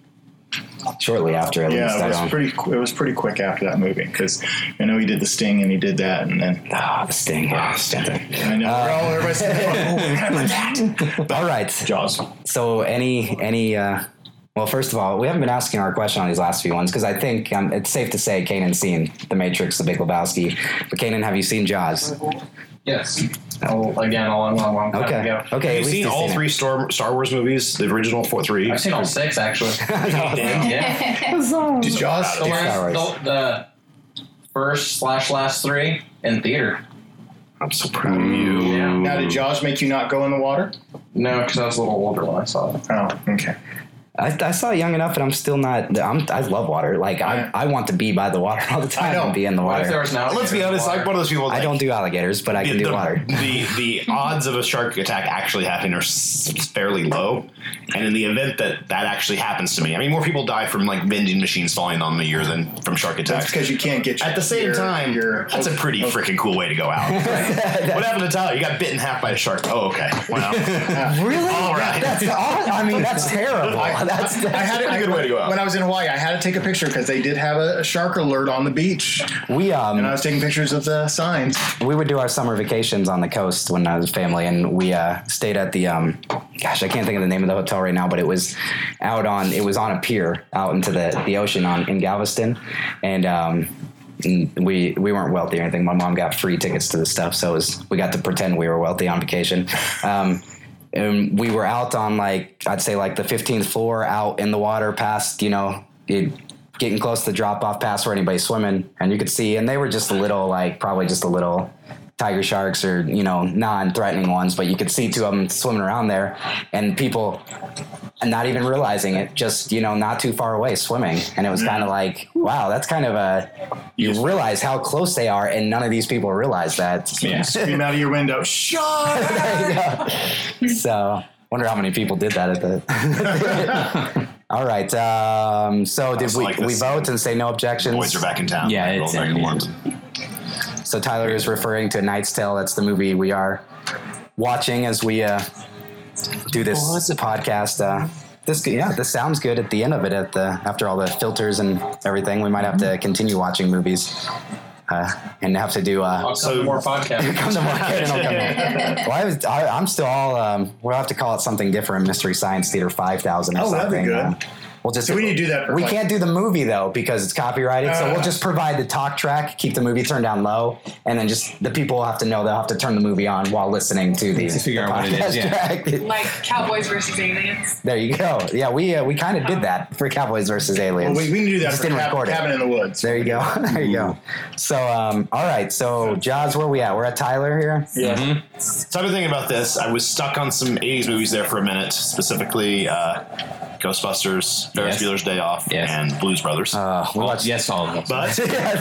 Shortly after, at Yeah, least. it I was don't. pretty. It was pretty quick after that movie, because I know he did The Sting and he did that, and then Ah, the Sting. Ah, Sting. I know we're all everybody's saying, "Oh, we gotta put that." All right. Jaws. So any any uh well, first of all, we haven't been asking our question on these last few ones because I think um, it's safe to say Kanan's seen The Matrix, The Big Lebowski. But Kanan, have you seen Jaws? Yes. Oh, again, a long, long, long time Okay. ago. Okay. Have at you least seen you've all it. three Star, Star Wars movies? The original four, three? I've seen all six, actually. Damn. Yeah. Did Jaws? The, Star last, Wars. the, the first slash last three in theater. I'm so proud of you. Yeah. Now, did Jaws make you not go in the water? No, because I was a little older when I saw it. Oh, okay. I, I saw it young enough, and I'm still not. I'm, I love water. Like Yeah. I, I want to be by the water all the time know. and be in the What if there water. was now? Let's be honest, I'm one of those people. I like, don't do alligators, but I can the, do water. The the odds of a shark attack actually happening are s- fairly low, and in the event that that actually happens to me, I mean, more people die from like vending machines falling on me a year than from shark That's attacks. because you can't get your, At the same your- time, your- that's a pretty freaking cool way to go out. What happened to Tyler? You got bitten in half by a shark. Oh, okay. Well, Really? All right. That's aw- I mean, that's terrible. I, that's, I had it. a good way to go out. When I was in Hawaii, I had to take a picture because they did have a, a shark alert on the beach, we um and I was taking pictures of the signs. we would do our summer vacations on the coast when I was family, and we uh, stayed at the um, gosh, I can't think of the name of the hotel right now, but it was out on it was on a pier out into the, the ocean on in Galveston, and um, and we we weren't wealthy or anything. My mom got free tickets to the stuff, so it was we got to pretend we were wealthy on vacation. Um, and we were out on like I'd say like the fifteenth floor, out in the water, past you know it. Getting close to the drop off pass where anybody's swimming, and you could see, and they were just a little, like probably just a little tiger sharks or you know non-threatening ones, but you could see two of them swimming around there, and people and not even realizing it, just, you know, not too far away swimming. And it was kind of like, wow, that's kind of a, you realize how close they are, and none of these people realize that. Yeah. Scream out of your window, shut There you go. So, wonder how many people did that at the. All right. Um, so, did we, like we this. vote and say no objections? Boys are back in town. Yeah, Roll it's back in, in yeah. London. So, Tyler is referring to Knight's Tale. That's the movie we are watching as we uh, do this podcast. Uh, this yeah, this sounds good at the end of it. At the after all the filters and everything, we might have to continue watching movies uh, and have to do. Uh, I'll come So- to more podcasts. come to market and I'll come in. Well, I was, I, I'm still all. Um, we'll have to call it something different. Mystery Science Theater five thousand or Oh, that'd be something. good. Uh, we'll just. So we need to do that for We like- can't do the movie though because it's copyrighted. so Uh. we'll just provide the talk track, keep the movie turned down low, and then just the people will have to know they'll have to turn the movie on while listening to the, To figure the out what it is, podcast yeah. track. Like Cowboys versus Aliens. There you go. Yeah, we uh, we kind of did that for Cowboys versus Aliens. Well, we, we need to do that Just for didn't Cab- record it. Cabin in the Woods. There you go. there you go. So, um, all right. So, Jaws, where we at? We're at Tyler here. Yeah. So I've been thinking about this. I was stuck on some eighties movies there for a minute, specifically uh, Ghostbusters, Ferris Yes. Bueller's Day Off, Yes. and Blues Brothers. Uh, we Well, watched. yes, all of them. But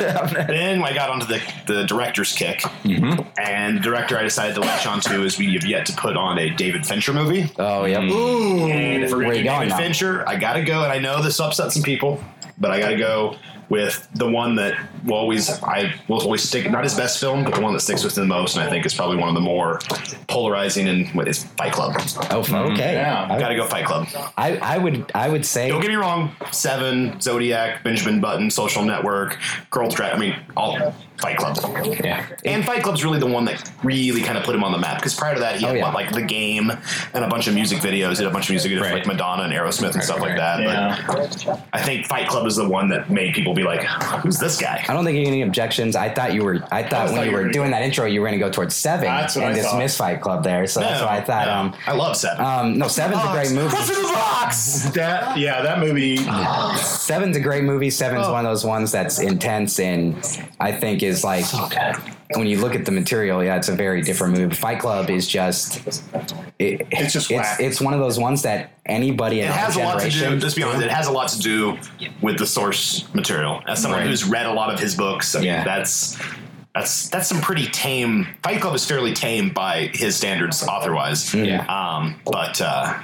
then I got onto the, the director's kick, Mm-hmm. and the director I decided to latch onto is we have yet to put on a David Fincher movie. Oh, yep. Ooh. And if we're Where going you to going David now? Fincher, I gotta go, and I know this upsets some people, but I gotta go with the one that will always I will always stick, not his best film, but the one that sticks with him the most, and I think is probably one of the more polarizing, and what is Fight Club. Oh, okay. Yeah. I, Gotta go Fight Club. I, I would I would say Don't get me wrong, Seven, Zodiac, Benjamin Button, Social Network, Girls Trap. I mean, all Fight Club. Yeah. And Fight Club's really the one that really kind of put him on the map, because prior to that, he Oh, had yeah. what, like The Game and a bunch of music videos. He had a bunch of music videos for, Right. like Madonna and Aerosmith and stuff like right. that. Yeah. But I think Fight Club is the one that made people be like, "Who's this guy?" I don't think any objections. I thought you were. I thought I when thought you you were were doing gonna- that intro, you were going to go towards Seven That's what and I thought. dismiss Fight Club there. So that's No, why I thought. no. Um, I love Seven. um, no, Seven's a great movie. What's in the box? That yeah, that movie. Seven's a great movie. Seven's Oh. one of those ones that's intense and I think is like when you look at the material, yeah, it's a very different movie. Fight Club is just it, It's just it's, whack. it's one of those ones that anybody in It our has a lot to generation. do. Let's be honest. It has a lot to do with the source material. As someone Right. who's read a lot of his books, I mean, Yeah. that's that's that's some pretty tame. Fight Club is fairly tame by his standards, author-wise. Yeah. Um, but uh,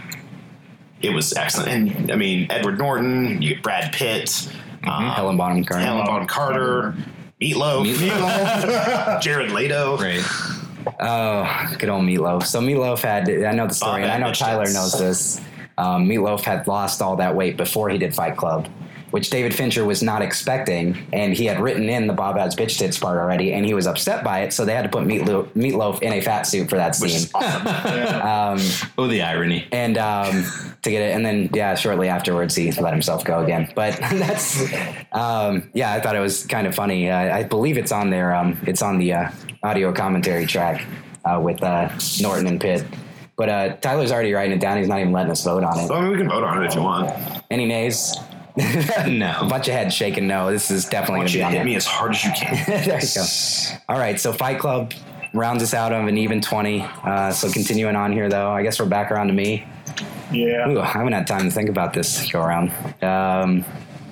it was excellent. And I mean, Edward Norton, you get Brad Pitt, um, Helen Bonham Carter. Helen Bonham Carter, Meatloaf, Jared Leto. Right. Oh, good old Meatloaf. So Meatloaf had, I know the story, and I know Bob Tyler Edmonds. knows this. Um, Meatloaf had lost all that weight before he did Fight Club, which David Fincher was not expecting, and he had written in the Bob Adds Bitch Tits part already, and he was upset by it, so they had to put Meatloaf, Meatloaf in a fat suit for that Which scene. is awesome. Oh, the irony. And um, to get it, and then yeah, shortly afterwards he let himself go again. But that's um, yeah, I thought it was kind of funny. Uh, I believe it's on there. Um, it's on the uh, audio commentary track uh, with uh, Norton and Pitt. But uh, Tyler's already writing it down. He's not even letting us vote on it. So, I mean, we can vote on it if you want. Any nays? No. A bunch of heads shaking no. This is I definitely going want to you be to on hit there. me as hard as you can. There you go. All right, so Fight Club rounds us out of an even twenty. Uh, so continuing on here, though, I guess we're back around to me. Yeah. Ooh, I haven't had time to think about this go around. Um,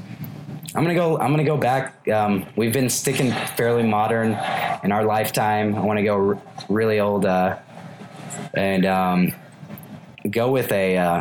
I'm gonna go. I'm gonna go back. Um, we've been sticking fairly modern in our lifetime. I want to go r- really old uh, and um, go with a. Uh,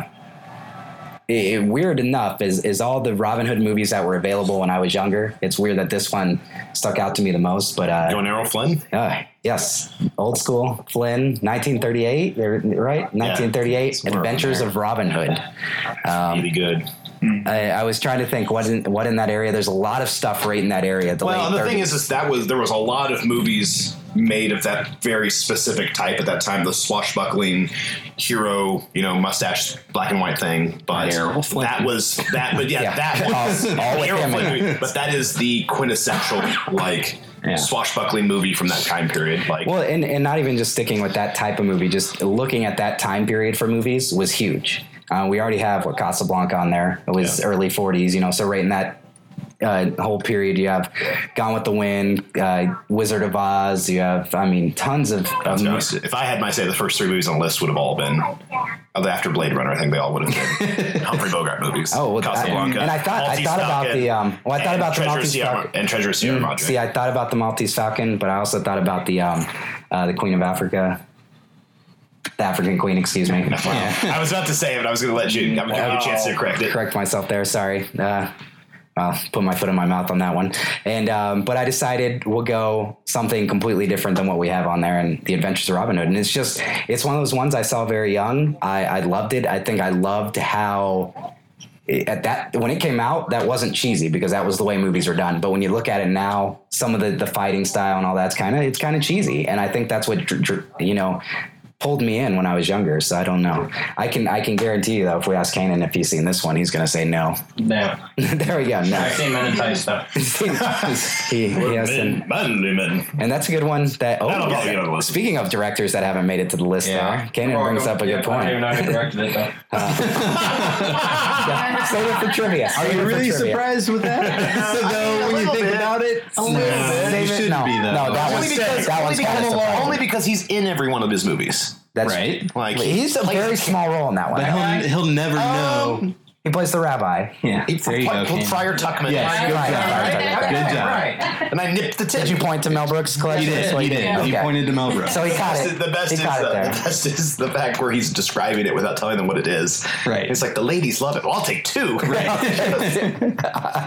it, it- weird enough is is all the Robin Hood movies that were available when I was younger. It's weird that this one stuck out to me the most, but uh, Going Errol Flynn? uh, yes, old school Flynn, nineteen thirty-eight, right? nineteen thirty-eight, somewhere Adventures around of Robin Hood. Um, Really good. I, I was trying to think what in what in that area. There's a lot of stuff right in that area. The Well, late and the thing thirties. is, is that was there was a lot of movies made of that very specific type at that time, the swashbuckling hero, you know, mustache, black and white thing. But Errol Flynn. that was that. But yeah, Yeah. that was All- all with Errol him. Flynn movie, but that is the quintessential like Yeah. swashbuckling movie from that time period. Like, Well, and, and not even just sticking with that type of movie, just looking at that time period for movies was huge. Uh, we already have what Casablanca on there. It was Yeah. early forties, you know, so right in that uh, whole period, you have Gone with the Wind, uh, Wizard of Oz. You have, I mean, tons of. I was of gonna say, if I had my say, the first three movies on the list would have all been Although after Blade Runner, I think they all would have been Humphrey Bogart movies. Oh, well, Casablanca. I, and I thought I Maltese thought about Falcon, the um. Well, I thought and about the Treasure Maltese Sierra, Falcon. and Treasure Sierra Madre. See, I thought about the Maltese Falcon, but I also thought about the um, uh, the Queen of Africa, the African Queen. Excuse me. I was about to say it, but I was going to let you. I'm going to give you a chance to correct it. Correct myself there. Sorry. Uh, I'll put my foot in my mouth on that one. And um, but I decided we'll go something completely different than what we have on there, and The Adventures of Robin Hood. And it's just it's one of those ones I saw very young. I, I loved it. I think I loved how it, at that when it came out, that wasn't cheesy because that was the way movies were done. But when you look at it now, some of the, the fighting style and all that's kind of it's kind of cheesy. And I think that's what dr- dr- you know. pulled me in when I was younger, so I don't know. I can I can guarantee you though, if we ask Kanan if he's seen this one, he's gonna say no. No. There we go. No. I've seen Men in Tights though. he, he has some, Manly men. and that's a good one. That oh, That'll probably get on the list. speaking of directors that haven't made it to the list, Yeah. there, Kanan brings up a Yeah, good I don't even point. know who directed it though. Save it for trivia. Are you really surprised with that? so though, when you think about it, Save you it. shouldn't No, be though. no, that Only was because, that only, one's because, kind of surprising. only because he's in every one of his movies. That's right. Like He's a very small role in that one. But he'll, he'll never know. He plays the rabbi. Yeah, He, there you go. Ken. Friar Tuckman. Yes, good Right, job. right, right, right. Good job. Right. And I nipped the tip. Did you point to Mel Brooks' collection? He That's did. what He did. Okay. He pointed to Mel Brooks. So he the caught best, it. is, the best he is caught the, it there. the best is the fact where he's describing it without telling them what it is. Right. It's like the ladies love it. Well, I'll take two. Right. and,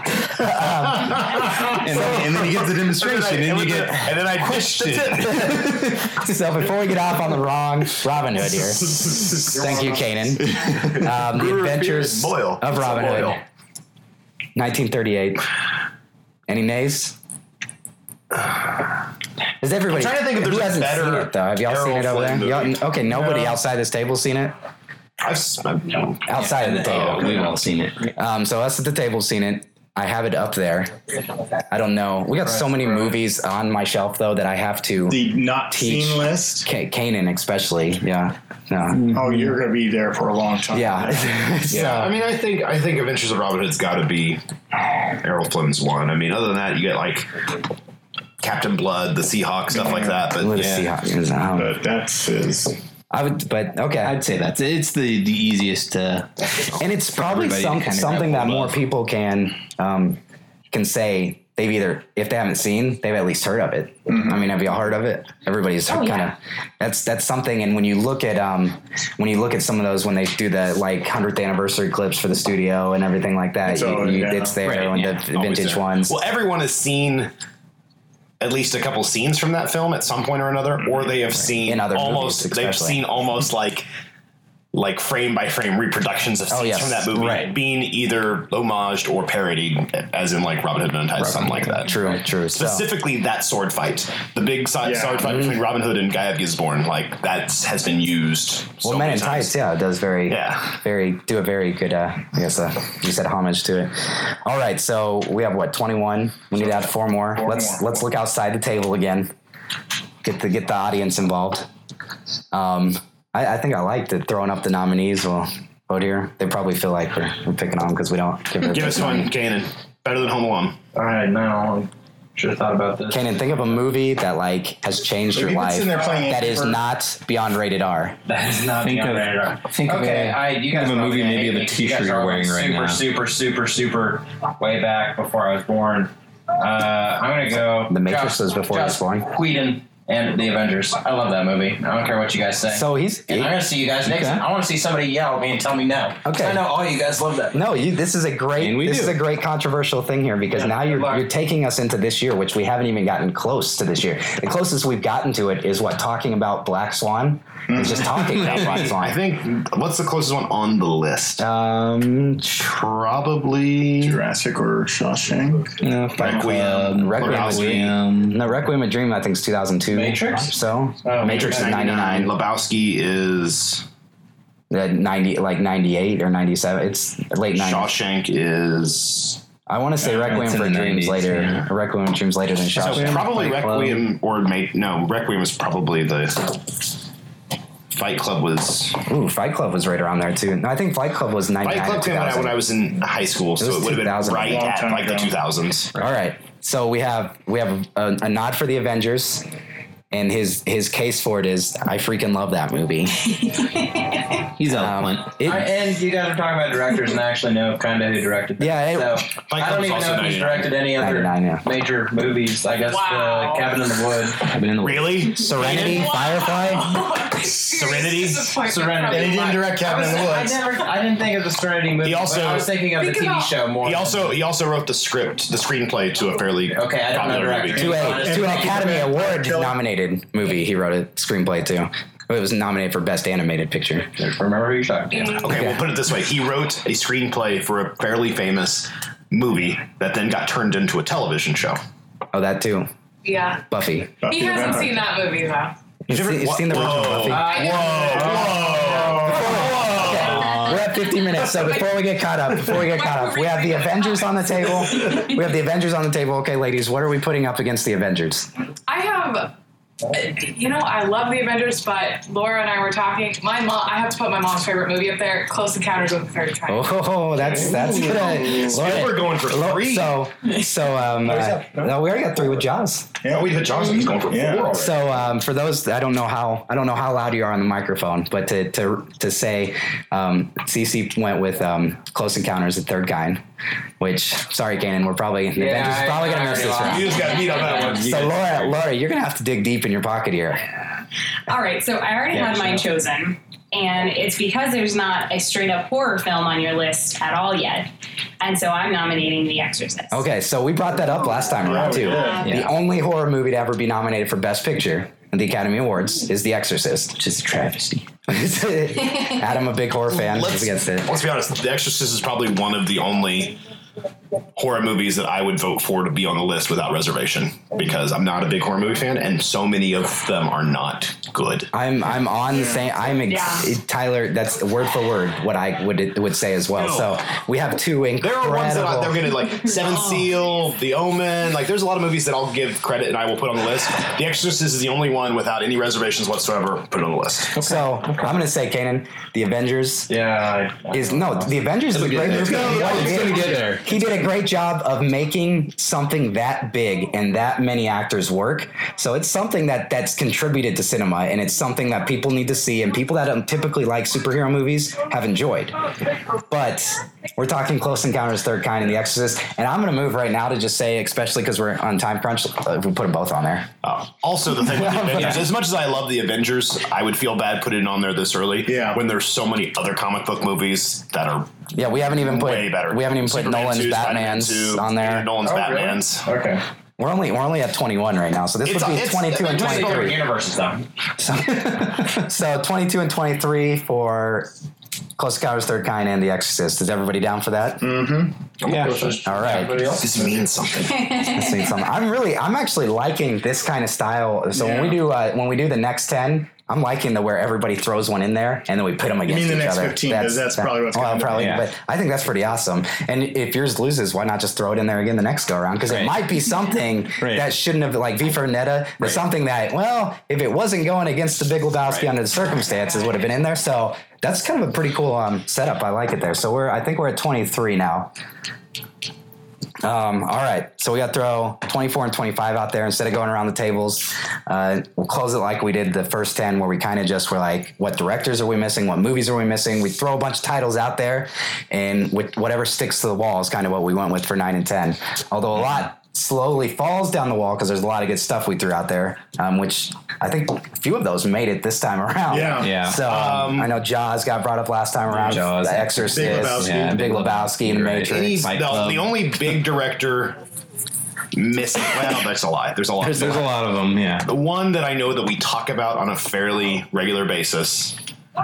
then, and then you get the demonstration, and, and, you then get I- and then I pushed it. So before we get off on the wrong Robin Hood here, thank you, Kanan. Um, the Adventures Boyle. of Robin Boyle. Hood, nineteen thirty-eight. Any nays? Is everybody? I'm trying to think if who there's a hasn't better seen it though? Have y'all seen it Errol over there? Flynn Y'all, movie. okay, nobody No. outside this table seen it. I've, s- I've, no. Outside of the oh, table, we've all seen it. Um, so us at the table seen it. I have it up there. I don't know. We got so many movies on my shelf though that I have to. The not Teach. seen list. Ka- Kanan especially. Yeah. No. Oh, you're going to be there for a long time. Yeah. So- Yeah, I mean, I think I think Adventures of Robin Hood's got to be Errol Flynn's one. I mean, other than that, you get like Captain Blood, the Seahawk, stuff like that. But Let's yeah. see how. is- um, But that's his. I would, but okay. I'd say that's it's the the easiest to. And it's probably everybody to some, kind of something grab that hold more of. people can um, can say they've either, if they haven't seen, they've at least heard of it. I mean, have you all heard of it? Everybody's Oh, kind of yeah. that's that's something. And when you look at um, when you look at some of those when they do the like hundredth anniversary clips for the studio and everything like that, It's you, all- you, yeah. it's there Right, and yeah. the Always vintage there. ones. Well, everyone has seen at least a couple scenes from that film at some point or another, or they have seen In other almost movies, they've especially. seen almost like like frame by frame reproductions of scenes Oh, yes. from that movie Right. being either homaged or parodied, as in like Robin Hood Men in Tights, something like that. True, true. So, Specifically, that sword fight, the big si- Yeah. sword fight between Robin Hood and Guy of Gisborne, like that has been used. So well, Men many in times. Tights, yeah, it does very, Yeah. very do a very good. Uh, I guess uh, you said homage to it. All right, so we have what twenty-one. We need to add four more. Four let's more. let's look outside the table again. Get the get the audience involved. Um, I, I think I liked it throwing up the nominees. We'll vote here. They probably feel like we're, we're picking on them because we don't give it. Give us one, Kanan. Better than Home Alone. All right, now should have thought about this. Kanan, think of a movie that like has changed If your you've been life sitting there playing that is for- not beyond rated R. That is not Think beyond of- radar. think of okay, a- I you guys think of a are movie gonna maybe hate of a me 'cause you t-shirt guys you're are wearing like right super, now. Super, super, super, way back before I was born. Uh, I'm gonna go. The Matrix Joss- was before he was Joss born. Whedon and The Avengers. I love that movie. I don't care what you guys say. So he's And I'm gonna see you guys next. Okay. I want to see somebody yell at me and tell me no. Okay. I know all you guys love that. No, you. This is a great. And we This do. is a great controversial thing here because Yeah, now good you're luck. you're taking us into this year, which we haven't even gotten close to this year. The closest we've gotten to it is what talking about Black Swan. It's just talking about Black Swan. I think what's the closest one on the list? Um, Probably Jurassic or Shawshank. No, Fight Club, Requiem, Lebowski. no, Requiem, a Dream. I think is two thousand two. Matrix? or so Oh, Matrix is ninety-nine. ninety-nine. Lebowski is Uh, ninety, like ninety-eight or ninety-seven. It's late nineties. Shawshank is I want to say Requiem It's in for the Dreams nineties, later. yeah. Requiem for Dreams later than so Shawshank. probably Fight Club. Requiem or Mate. No, Requiem is probably the Fight Club was Ooh, Fight Club was right around there too. No, I think Fight Club was ninety-nine. Fight Club to came out two thousand. when I was in high school, so was it would have two thousand. been right Long at time like the ago. two thousands. All right. So we have we have a, a nod for the Avengers, And his his case for it is, I freaking love that movie. He's eloquent. Um, it- I, and you guys are talking about directors, and I actually know kind of who directed them. Yeah, it- so Fight I don't Club's even also know if he's ninety-nine. directed any other ninety-nine, yeah. major movies. I guess Wow. uh, Cabin in the Woods. I've been in the Really? Serenity, Firefly. Serenity? Serenity. And he didn't direct Cabin in the I Woods. never. I didn't think of the Serenity movie. He also- but I was thinking of Think the T V about- show more. He than- also he also wrote the script, the screenplay to a fairly Okay, I don't know popular director. movie. To a to an Academy Award Kill- nominated movie, he wrote a screenplay to. It was nominated for Best Animated Picture. Remember who you're talking to? Okay, we'll put it this way: he wrote a screenplay for a fairly famous movie that then got turned into a television show. Oh, that too. Yeah. Buffy. Buffy He the hasn't Vampire. seen that movie though. You've, ever- seen, you've what- seen the original Whoa. Buffy? Whoa! We're at fifty minutes, so before we get caught up, before we get caught up, we have the Avengers on the table. We have the Avengers on the table. Okay, ladies, what are we putting up against the Avengers? I have, you know, I love the Avengers, but Laura and I were talking. My mom, I have to put my mom's favorite movie up there: Close Encounters of the Third Kind. Oh, that's that's good. We're going for three. So, so um, uh, no, we already got three with Jaws. Oh, we hit Johnson. He's going for Yeah. four already. So um, for those, I don't know how I don't know how loud you are on the microphone, but to to to say, um, Cece went with um, Close Encounters of the Third Kind, which sorry, Kanan, we're probably the Yeah, Avengers I- are probably I gonna miss already this lost. round. You just got beat on that one. So Laura, Laura, you're gonna have to dig deep in your pocket here. All right, so I already Yeah, had mine chosen, and it's because there's not a straight up horror film on your list at all yet, and so I'm nominating The Exorcist. Okay, so we brought that up last time around too. Yeah. The only horror movie to ever be nominated for Best Picture at the Academy Awards is The Exorcist, which is a travesty. Adam, a big horror fan, is against it. Let's be honest. The Exorcist is probably one of the only horror movies that I would vote for to be on the list without reservation, because I'm not a big horror movie fan, and so many of them are not good. I'm I'm on the same. I'm ex- Yeah. Tyler. That's word for word what I would would say as well. No. So we have two There incredible. are ones that I, they're gonna like Seven Seal, The Omen. Like, there's a lot of movies that I'll give credit and I will put on the list. The Exorcist is the only one without any reservations whatsoever. Put it on the list. So I'm gonna say, Kanan, the Avengers Yeah. I, is no. The Avengers is a great movie. What he It's did- gonna get there. He did a great job of making something that big and that many actors work. So it's something that that's contributed to cinema, and it's something that people need to see, and people that don't typically like superhero movies have enjoyed. But we're talking Close Encounters, Third Kind, and The Exorcist, and I'm going to move right now to just say, especially because we're on time crunch, uh, we put them both on there. Uh, also, the thing with the Avengers, as much as I love the Avengers, I would feel bad putting it on there this early. Yeah. When there's so many other comic book movies that are Yeah, we haven't even put way better. we haven't even put Superman Nolan's two, Spider-Man Batmans two, on there. Nolan's Oh, Batmans. really? Okay. We're only we're only at twenty-one right now, so this It's- would be it's- twenty-two and it's- twenty-three. Universes though. So, so twenty-two and twenty-three for Close Encounters, Third Kind, and The Exorcist. Is everybody down for that? Yeah. All right. This means something. This means something. I'm really, I'm actually liking this kind of style. So when we do, uh, when we do the next ten, I'm liking the where everybody throws one in there and then we pit them against mean the each next other. fifteen, 'cause that's probably what's well, gonna probably. happen. But I think that's pretty awesome. And if yours loses, why not just throw it in there again the next go around? Because it Right. might be something Right. that shouldn't have, like V for Vendetta, or Right. something that, well, if it wasn't going against the Big Lebowski Right. under the circumstances, would have been in there. So that's kind of a pretty cool um, setup. I like it there. So we're, I think we're at twenty-three now. Um, all right, so we got to throw twenty-four and twenty-five out there instead of going around the tables. Uh, we'll close it like we did the first ten, where we kind of just were like, what directors are we missing? What movies are we missing? We throw a bunch of titles out there, and with whatever sticks to the wall is kind of what we went with for nine and ten. Although a lot slowly falls down the wall because there's a lot of good stuff we threw out there, um, which I think a few of those made it this time around. Yeah. Yeah. So um, I know Jaws got brought up last time around. Jaws. The Exorcist, Big Lebowski. yeah, Big Lebowski, and The Right. Matrix. Any- Fight the, Club. the only big director missing. Well, that's a lie. There's a lot. There's, there's a lot of them. Yeah. The one that I know that we talk about on a fairly regular basis,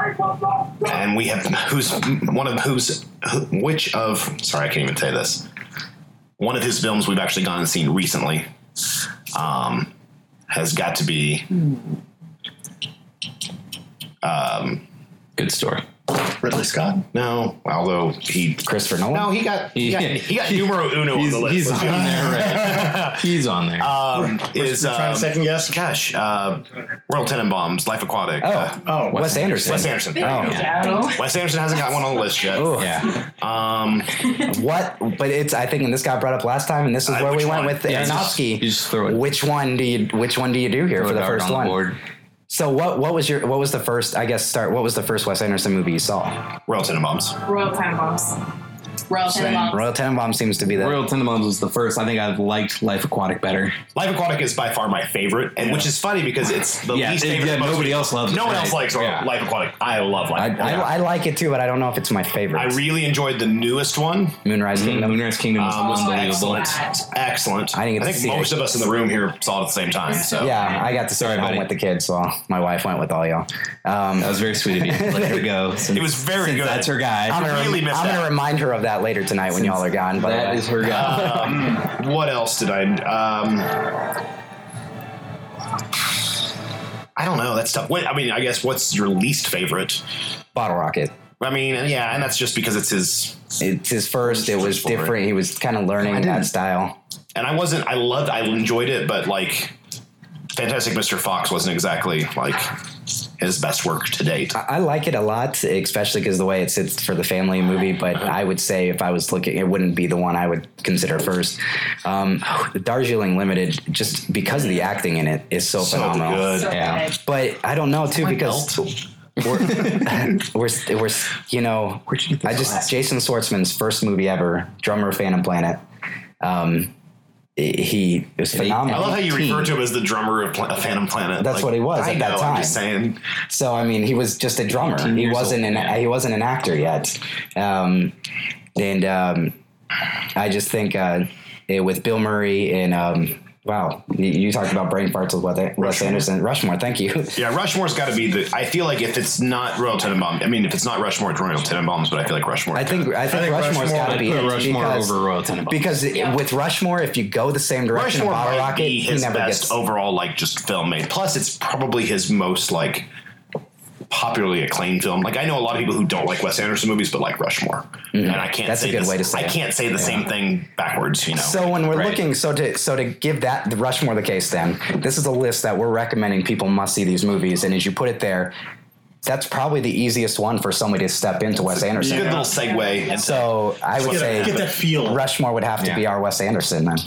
and we have who's one of who's who, which of sorry I can't even say this. One of his films we've actually gone and seen recently um, has got to be um, Good story. Ridley Scott. No, although he Christopher Nolan. no he got he got, he got numero uno on He's, the list. he's on Let's be there, right? He's on there. Um, is We're trying um, to second guess. gosh, uh, Royal Tenenbaums, Life Aquatic. Oh, uh, Oh, Wes Anderson. Wes Anderson. There you go. Wes Anderson hasn't got one on the list yet. Ooh. yeah. Um, What? But it's. I think, and this got brought up last time, and this is Uh, where which we went one? with Yeah, Aronofsky. you just throw it. Which one do you? Which one do you do here Throw for a the dart first on the one? board. So what? What was your? What was the first? I guess start. What was the first Wes Anderson movie you saw? Royal Tenenbaums. Royal Tenenbaums. Royal Same. Tenenbaums. Royal Tenenbaums seems to be the. Royal Tenenbaums was the first. I think I liked Life Aquatic better. Life Aquatic is by far my favorite, and which is funny because it's the Yeah, least it- favorite. yeah, of most nobody people. else loves it, No one right. else likes Yeah. Life Aquatic. I love Life I, Aquatic. I, I like it too, but I don't know if it's my favorite. I really enjoyed the newest one. Moonrise Kingdom. Moonrise Kingdom was Um, unbelievable. excellent, excellent. I didn't get to think see most it. of us in the room here saw it at the same time. So Yeah, I got to Sorry, sit home buddy. with the kids, so my wife went with all y'all. Um, That was very sweet of you. Let her go. it was very good. That's her guy. I'm gonna, really rem- missed I'm gonna out. remind her of that later tonight when y'all are gone. But That is her guy. Um, what else did I? Um, I don't know. That's tough. What, I mean, I guess what's your least favorite? Bottle Rocket. I mean, yeah, and that's just because it's his. It's his first. It was First forward. different. He was kind of learning I didn't- that style. And I wasn't. I loved. I enjoyed it, but like, Fantastic Mister Fox wasn't exactly like his best work to date. I I like it a lot, especially because the way it sits for the family movie. But I would say if I was looking, it wouldn't be the one I would consider first. Um, Darjeeling Limited, just because of the acting in it, is so, So phenomenal. good. So Yeah. good. But I don't know too because we're, we're we're you know Where'd you get I this just glass? Jason Schwartzman's first movie ever, drummer of Phantom Planet. Um, he it was Yeah, he- I phenomenal. love how you Teen. refer to him as the drummer of Pla- Phantom Planet. That's what he was I at that know, time. I'm just saying. So I mean, he was just a drummer. eighteen He years wasn't old, an yeah. he wasn't an actor yet. Um, and um, I just think uh, it, with Bill Murray and um, wow, you, you talked about brain farts with Wes Wes Anderson, Rushmore. Thank you. Yeah, Rushmore's got to be the. I feel like if it's not Royal Tenenbaums, I mean, if it's not Rushmore, it's Royal Tenenbaums. But I feel like Rushmore. I think I think, think Rushmore's Rushmore- got to be Put it Rushmore because, over Royal Tenenbaums. because it- with Rushmore, if you go the same direction Rushmore of Bottle might Rocket, be he his never best gets. overall, like just film made. Plus, it's probably his most like popularly acclaimed film. Like I know a lot of people who don't like Wes Anderson movies, but like Rushmore, and I can't. That's a say good this- way to say I it. can't say the same thing backwards. You know. So when we're Right. looking, so to so to give that the Rushmore the case, then this is a list that we're recommending people must see these movies, and as you put it there, that's probably the easiest one for somebody to step into Wes it's a Anderson. good little segue. And So I would Get, say that- get that feel. Rushmore would have to be Yeah. our Wes Anderson then.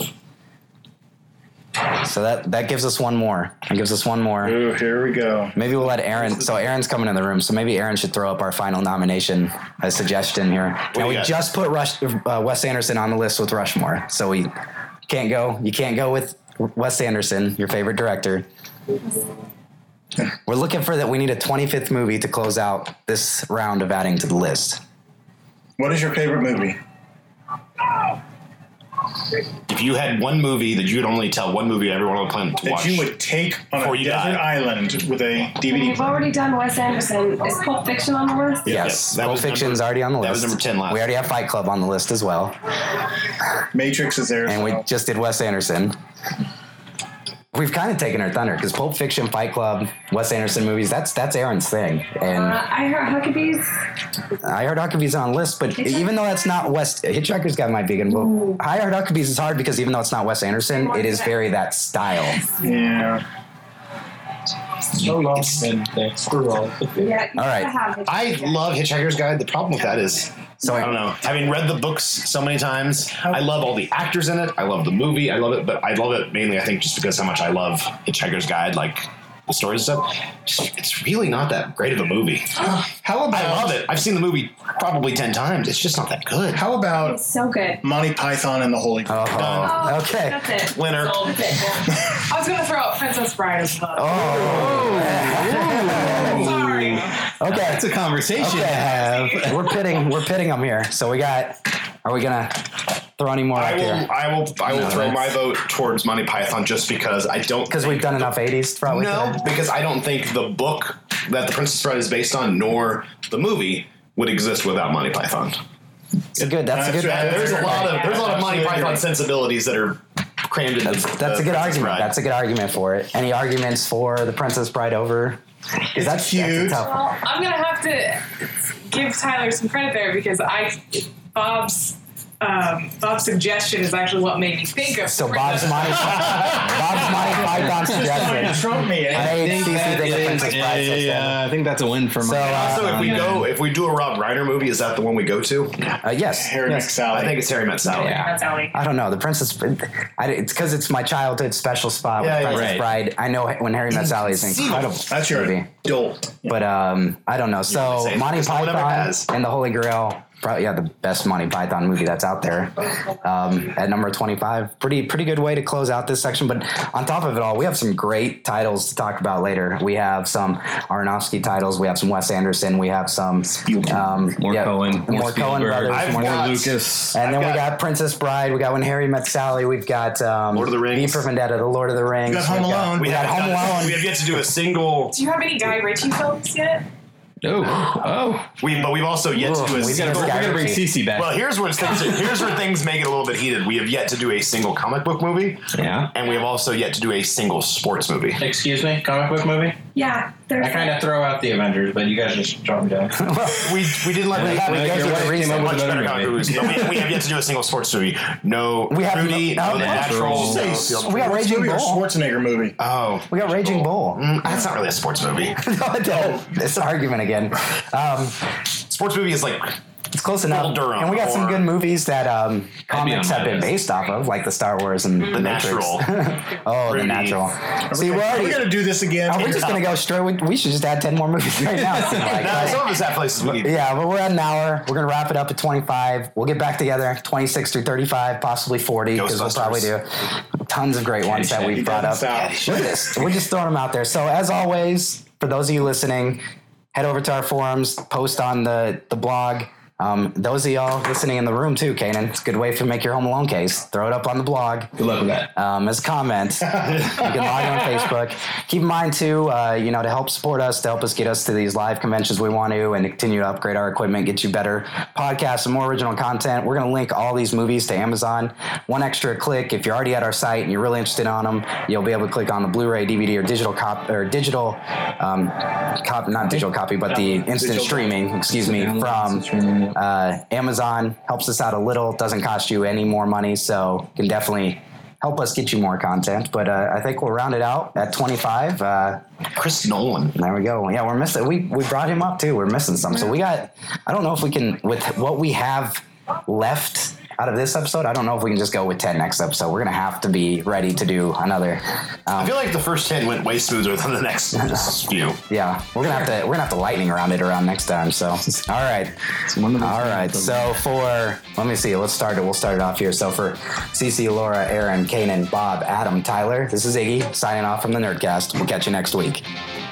So that that gives us one more. That gives us one more. Ooh, here we go. Maybe we'll let Aaron. So Aaron's coming in the room. So maybe Aaron should throw up our final nomination, a suggestion here. do Now you we got? just put Rush, uh, Wes Anderson on the list with Rushmore, so we can't go. You can't go with Wes Anderson, your favorite director. We're looking for that. We need a twenty-fifth movie to close out this round of adding to the list. What is your favorite movie? if you had one movie that you could only tell one movie everyone on the planet to That watch, you would take on Before a you desert die. island with a D V D We've player? already done Wes Anderson. Is Pulp Fiction on the list? Yeah, Yes, that Pulp was Fiction's number- already on the that list. was number ten last. We already have Fight Club on the list as well, Matrix is there. and we so- just did Wes Anderson. We've kind of taken our thunder because Pulp Fiction, Fight Club, Wes Anderson movies, that's that's Aaron's thing. And Uh, I heard Huckabees. I Heart Huckabees on the list, but even though that's not Wes, Hitchhiker's Guide might be good. But I Heart Huckabees is hard because even though it's not Wes Anderson, it is very that style. Yeah. So long, and thanks for all. Yeah. All right. I love Hitchhiker's Guide. The problem with that is, So I don't know. Having read the books so many times, I love all the actors in it. I love the movie. I love it, but I love it mainly, I think, just because how much I love Hitchhiker's Guide, like the stories and stuff. Just- It's really not that great of a movie. How about I love it. I've seen the movie probably ten times. It's just not that good. How about It's so good. Monty Python and the Holy Grail? Oh, Oh, okay. That's it. Winner. That's it. I was gonna throw out Princess Bride as well. Sorry. Okay. That's a conversation. Okay. We're pitting. We're pitting them here. So we got. Are we gonna throw any more I up will. here? I will. I will No, throw that's- my vote towards Monty Python just because I don't. Because we've done enough eighties, probably. No, today. because I don't think the book that The Princess Bride is based on, nor the movie, would exist without Monty Python. It's good. That's a good. That's right. There's a lot of there's a lot of Monty Absolutely Python right. sensibilities that are crammed into. That's, that's the a good Princess argument. Bride. That's a good argument for it. Any arguments for the Princess Bride over? Because It's that's, cute. that's a tough. Well, I'm gonna have to. give Tyler some credit there because I Bob's um, Bob's suggestion is actually what made me think of. So Bob's Monty, Bob's Monty Python suggestion. Trump me. I eh? made C C think of Princess Bride. so Yeah, I think that's a win for So, my. uh, Also, if we go, if we do a Rob Reiner movie, is that the one we go to? Uh, yes. Harry yes. McSally. I think it's Harry Met Sally. Yeah. That's Ellie. I don't know. The Princess. I, it's because it's my childhood special spot with Yeah, yeah, Princess right. Bride. I know when Harry Met Sally is incredible. That's your movie. adult. But um, I don't know. So say it Monty because no one ever Python has. and the Holy Grail, probably yeah, the best Monty Python movie that's out there. Um, at number twenty-five, pretty pretty good way to close out this section. But on top of it all, we have some great titles to talk about later. We have some Aronofsky titles. We have some Wes Anderson. We have some um, More yeah, Cohen, more, more Cohen Spielberg, brothers, I've more got- Lucas. and then I've we got- got Princess Bride. We got When Harry Met Sally. We've got um, Lord of the Rings. V for Vendetta, The Lord of the Rings. You got Home We've Alone. We, got haven't Home done- Alone. We have yet to do a single. Do you have any Guy Ritchie films yet? Oh, oh. We, but we've also yet to do a We've We gotta, single. we gotta bring Cece back. Well, here's where things. Here's where things make it a little bit heated. We have yet to do a single comic book movie, yeah. and we have also yet to do a single sports movie. Excuse me, comic book movie? Yeah, there's I kind of throw out the Avengers, but you guys just drop me down. We we didn't let We me. have- we we have go through the reason. much With a better better comic movie. movies. No, we, we have yet to do a single sports movie. No We have Rudy, no- no, no, Natural. Say, No, s- Field- We got sports Raging movie or Bull. Schwarzenegger movie. Oh, We got Raging Bull. Mm, that's not really a sports movie. This argument again. Um, Sports movie is like it's close enough. Bull Durham And we got some or- good movies that um, comics on have my been list. based off of, like the Star Wars and The Natural. oh, Rudy. The Natural. See, we're Are we already. going to do this again? Oh, we're just gonna go straight. We, we should just add ten more movies right now. it seems like, Nah, right? some of us have places we need. Yeah, but we're at an hour. We're gonna wrap it up at twenty-five. We'll get back together twenty-six through thirty-five, possibly forty, because we'll probably do tons of great ones that we've brought up. Down We're south. just, we're just throwing them out there. So as always, for those of you listening, head over to our forums, post on the the blog. Um, those of y'all listening in the room too, Kanan, it's a good way to make your Home Alone case. Throw it up on the blog. Good luck with that. Um, as a comment. You can log in on Facebook. Keep in mind too, uh, you know, to help support us, to help us get us to these live conventions we want to, and to continue to upgrade our equipment, get you better podcasts and more original content. We're going to link all these movies to Amazon. One extra click. If you're already at our site and you're really interested on them, you'll be able to click on the Blu-ray, D V D, or digital cop or digital, um, cop, not digital copy, but the instant Digital. streaming. Excuse me, from uh, Amazon. Helps us out a little. Doesn't cost you any more money, so can definitely help us get you more content. But uh, I think we'll round it out at twenty-five. Uh, Chris Nolan. there we go. Yeah, we're missing. We we brought him up too. We're missing some. So we got. I don't know if we can with what we have left out of this episode. I don't know if we can just go with ten next episode. We're gonna have to be ready to do another. I Um, feel like the first ten went way smoother than the next few. yeah, we're gonna have to. We're gonna have to lightning round it around next time. So all right. One of those All right, things. so for, let me see, let's start it. We'll start it off here. So for Cece, Laura, Aaron, Kanan, Bob, Adam, Tyler, this is Iggy signing off from the Nerdcast. We'll catch you next week.